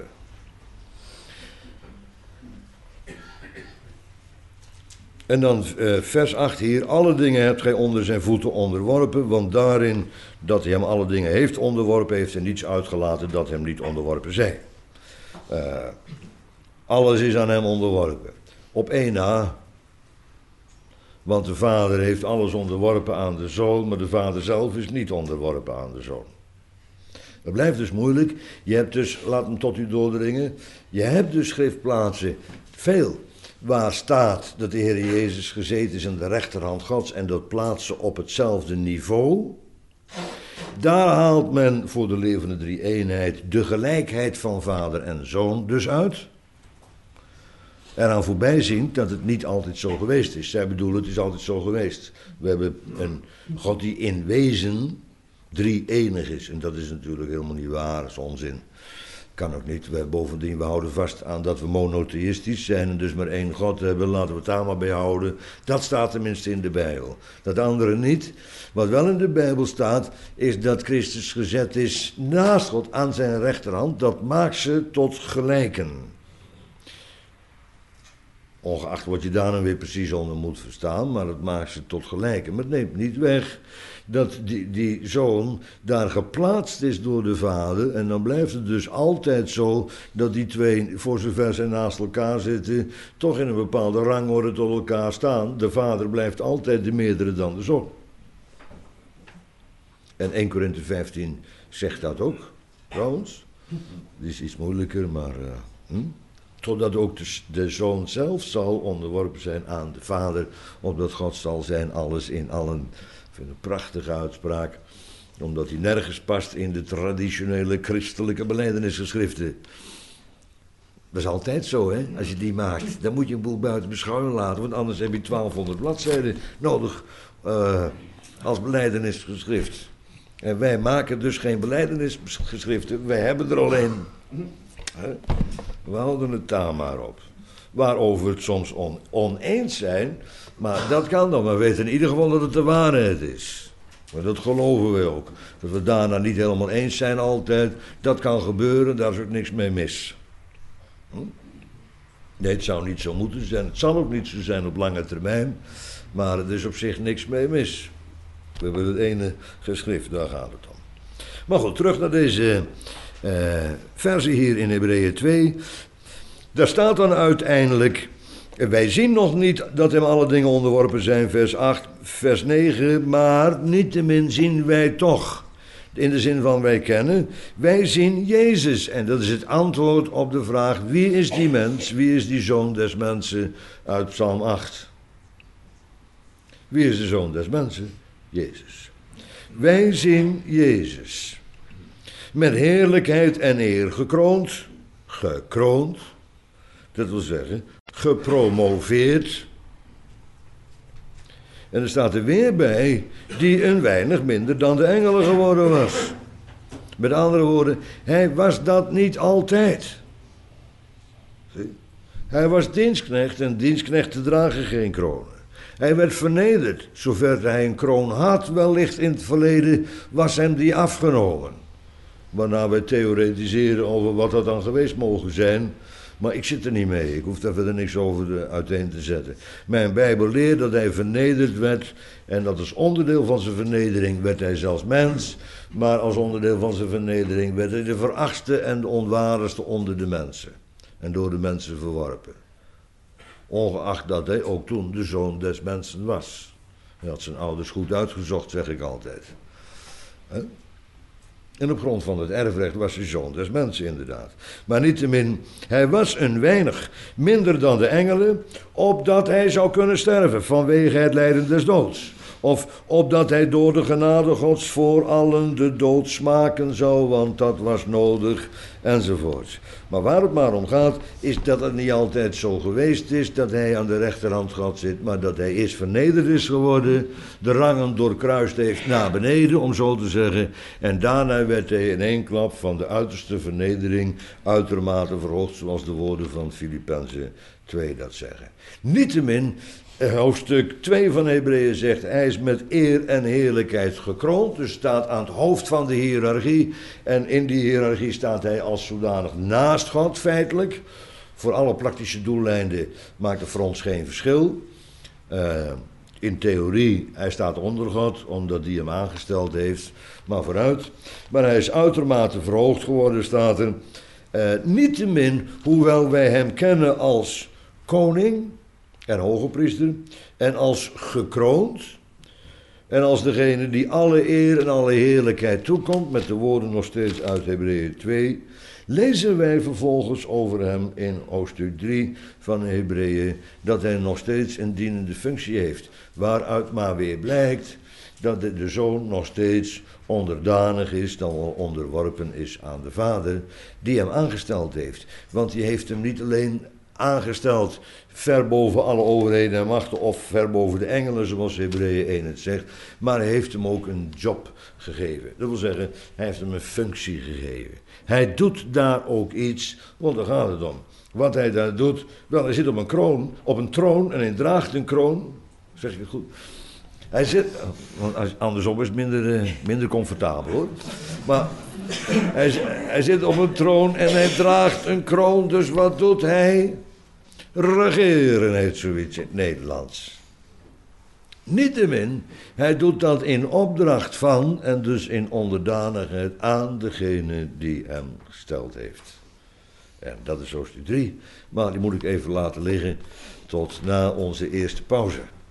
En dan uh, vers acht hier, alle dingen hebt gij onder zijn voeten onderworpen, want daarin dat hij hem alle dingen heeft onderworpen, heeft hij niets uitgelaten dat hem niet onderworpen zij. Uh, alles is aan hem onderworpen. Op één na, want de vader heeft alles onderworpen aan de zoon, maar de vader zelf is niet onderworpen aan de zoon. Dat blijft dus moeilijk. Je hebt dus, laat hem tot u doordringen, je hebt dus schriftplaatsen, veel, waar staat dat de Heer Jezus gezeten is aan de rechterhand Gods en dat plaatsen op hetzelfde niveau. Daar haalt men voor de levende drie-eenheid de gelijkheid van vader en zoon dus uit. Eraan voorbijziend dat het niet altijd zo geweest is. Zij bedoelen, het is altijd zo geweest. We hebben een God die in wezen drie-enig is. En dat is natuurlijk helemaal niet waar, dat is onzin. Kan ook niet. We, bovendien, we houden vast aan dat we monotheïstisch zijn en dus maar één God hebben. Laten we het daar maar bij houden. Dat staat tenminste in de Bijbel. Dat andere niet. Wat wel in de Bijbel staat, is dat Christus gezet is naast God aan zijn rechterhand. Dat maakt ze tot gelijken. Ongeacht wat je daar dan weer precies onder moet verstaan, maar het maakt ze tot gelijken. Maar het neemt niet weg dat die, die zoon daar geplaatst is door de vader. En dan blijft het dus altijd zo dat die twee, voor zover ze naast elkaar zitten, toch in een bepaalde rangorde tot elkaar staan. De vader blijft altijd de meerdere dan de zoon. En eerste Korinthe vijftien zegt dat ook, trouwens. Het is iets moeilijker, maar... Uh, hm? Totdat ook de, de zoon zelf zal onderworpen zijn aan de vader, opdat God zal zijn alles in allen. Ik vind het een prachtige uitspraak, omdat hij nergens past in de traditionele christelijke belijdenisgeschriften. Dat is altijd zo, hè, als je die maakt. Dan moet je een boel buiten beschouwing laten, want anders heb je twaalfhonderd bladzijden nodig uh, als belijdenisgeschrift. En wij maken dus geen belijdenisgeschriften, wij hebben er alleen. We houden het daar maar op. Waarover het soms on, oneens zijn, maar dat kan dan. We weten in ieder geval dat het de waarheid is. Maar dat geloven we ook. Dat we daarna niet helemaal eens zijn altijd. Dat kan gebeuren, daar is ook niks mee mis. Hm? Nee, het zou niet zo moeten zijn. Het zal ook niet zo zijn op lange termijn. Maar er is op zich niks mee mis. We hebben het ene geschrift, daar gaat het om. Maar goed, terug naar deze uh, versie hier in Hebreeën twee. Daar staat dan uiteindelijk: wij zien nog niet dat hem alle dingen onderworpen zijn, vers acht, vers negen, maar niettemin zien wij toch. In de zin van wij kennen, wij zien Jezus. En dat is het antwoord op de vraag: wie is die mens, wie is die zoon des mensen uit Psalm acht? Wie is de zoon des mensen? Jezus. Wij zien Jezus. Met heerlijkheid en eer gekroond, gekroond, dat wil zeggen, gepromoveerd. En er staat er weer bij, die een weinig minder dan de engelen geworden was. Met andere woorden, hij was dat niet altijd. Zie? Hij was dienstknecht en dienstknechten dragen geen kronen. Hij werd vernederd, zover hij een kroon had, wellicht in het verleden, was hem die afgenomen. Waarna wij theoretiseren over wat dat dan geweest mogen zijn. Maar ik zit er niet mee, ik hoef daar verder niks over de, uiteen te zetten. Mijn Bijbel leert dat hij vernederd werd. En dat als onderdeel van zijn vernedering werd hij zelfs mens. Maar als onderdeel van zijn vernedering werd hij de verachtste en de onwaardigste onder de mensen. En door de mensen verworpen. Ongeacht dat hij ook toen de zoon des mensen was. Hij had zijn ouders goed uitgezocht, zeg ik altijd. He? En op grond van het erfrecht was hij zoon des mensen inderdaad. Maar niettemin, hij was een weinig minder dan de engelen, opdat hij zou kunnen sterven vanwege het lijden des doods. Of opdat hij door de genade Gods voor allen de dood smaken zou, want dat was nodig, enzovoort. Maar waar het maar om gaat, is dat het niet altijd zo geweest is dat hij aan de rechterhand God zit, maar dat hij eerst vernederd is geworden, de rangen doorkruist heeft naar beneden, om zo te zeggen, en daarna werd hij in één klap van de uiterste vernedering uitermate verhoogd, zoals de woorden van Filippenzen twee dat zeggen. Niettemin, hoofdstuk twee van Hebreeën zegt, hij is met eer en heerlijkheid gekroond, dus staat aan het hoofd van de hiërarchie, en in die hiërarchie staat hij als zodanig naast God, feitelijk. Voor alle praktische doeleinden maakt het voor ons geen verschil. Uh, in theorie, hij staat onder God, omdat hij hem aangesteld heeft, maar vooruit. Maar hij is uitermate verhoogd geworden, staat er. Uh, niettemin, hoewel wij hem kennen als koning en hoge priester, en als gekroond, en als degene die alle eer en alle heerlijkheid toekomt, met de woorden nog steeds uit Hebreeën twee, lezen wij vervolgens over hem in hoofdstuk drie van Hebreeën, dat hij nog steeds een dienende functie heeft, waaruit maar weer blijkt dat de, de zoon nog steeds onderdanig is, dan wel onderworpen is aan de vader, die hem aangesteld heeft. Want die heeft hem niet alleen aangesteld ver boven alle overheden en machten of ver boven de engelen, zoals Hebreeën één het zegt, maar hij heeft hem ook een job gegeven. Dat wil zeggen, hij heeft hem een functie gegeven. Hij doet daar ook iets, want daar gaat het om. Wat hij daar doet, wel, hij zit op een kroon, op een troon en hij draagt een kroon, zeg ik het goed? Hij zit, want andersom is het minder, uh, minder comfortabel hoor, maar hij, hij zit op een troon en hij draagt een kroon, dus wat doet hij? Regeren heet zoiets in het Nederlands. Niettemin, hij doet dat in opdracht van en dus in onderdanigheid aan degene die hem gesteld heeft. En dat is hoofdstuk drie, maar die moet ik even laten liggen tot na onze eerste pauze.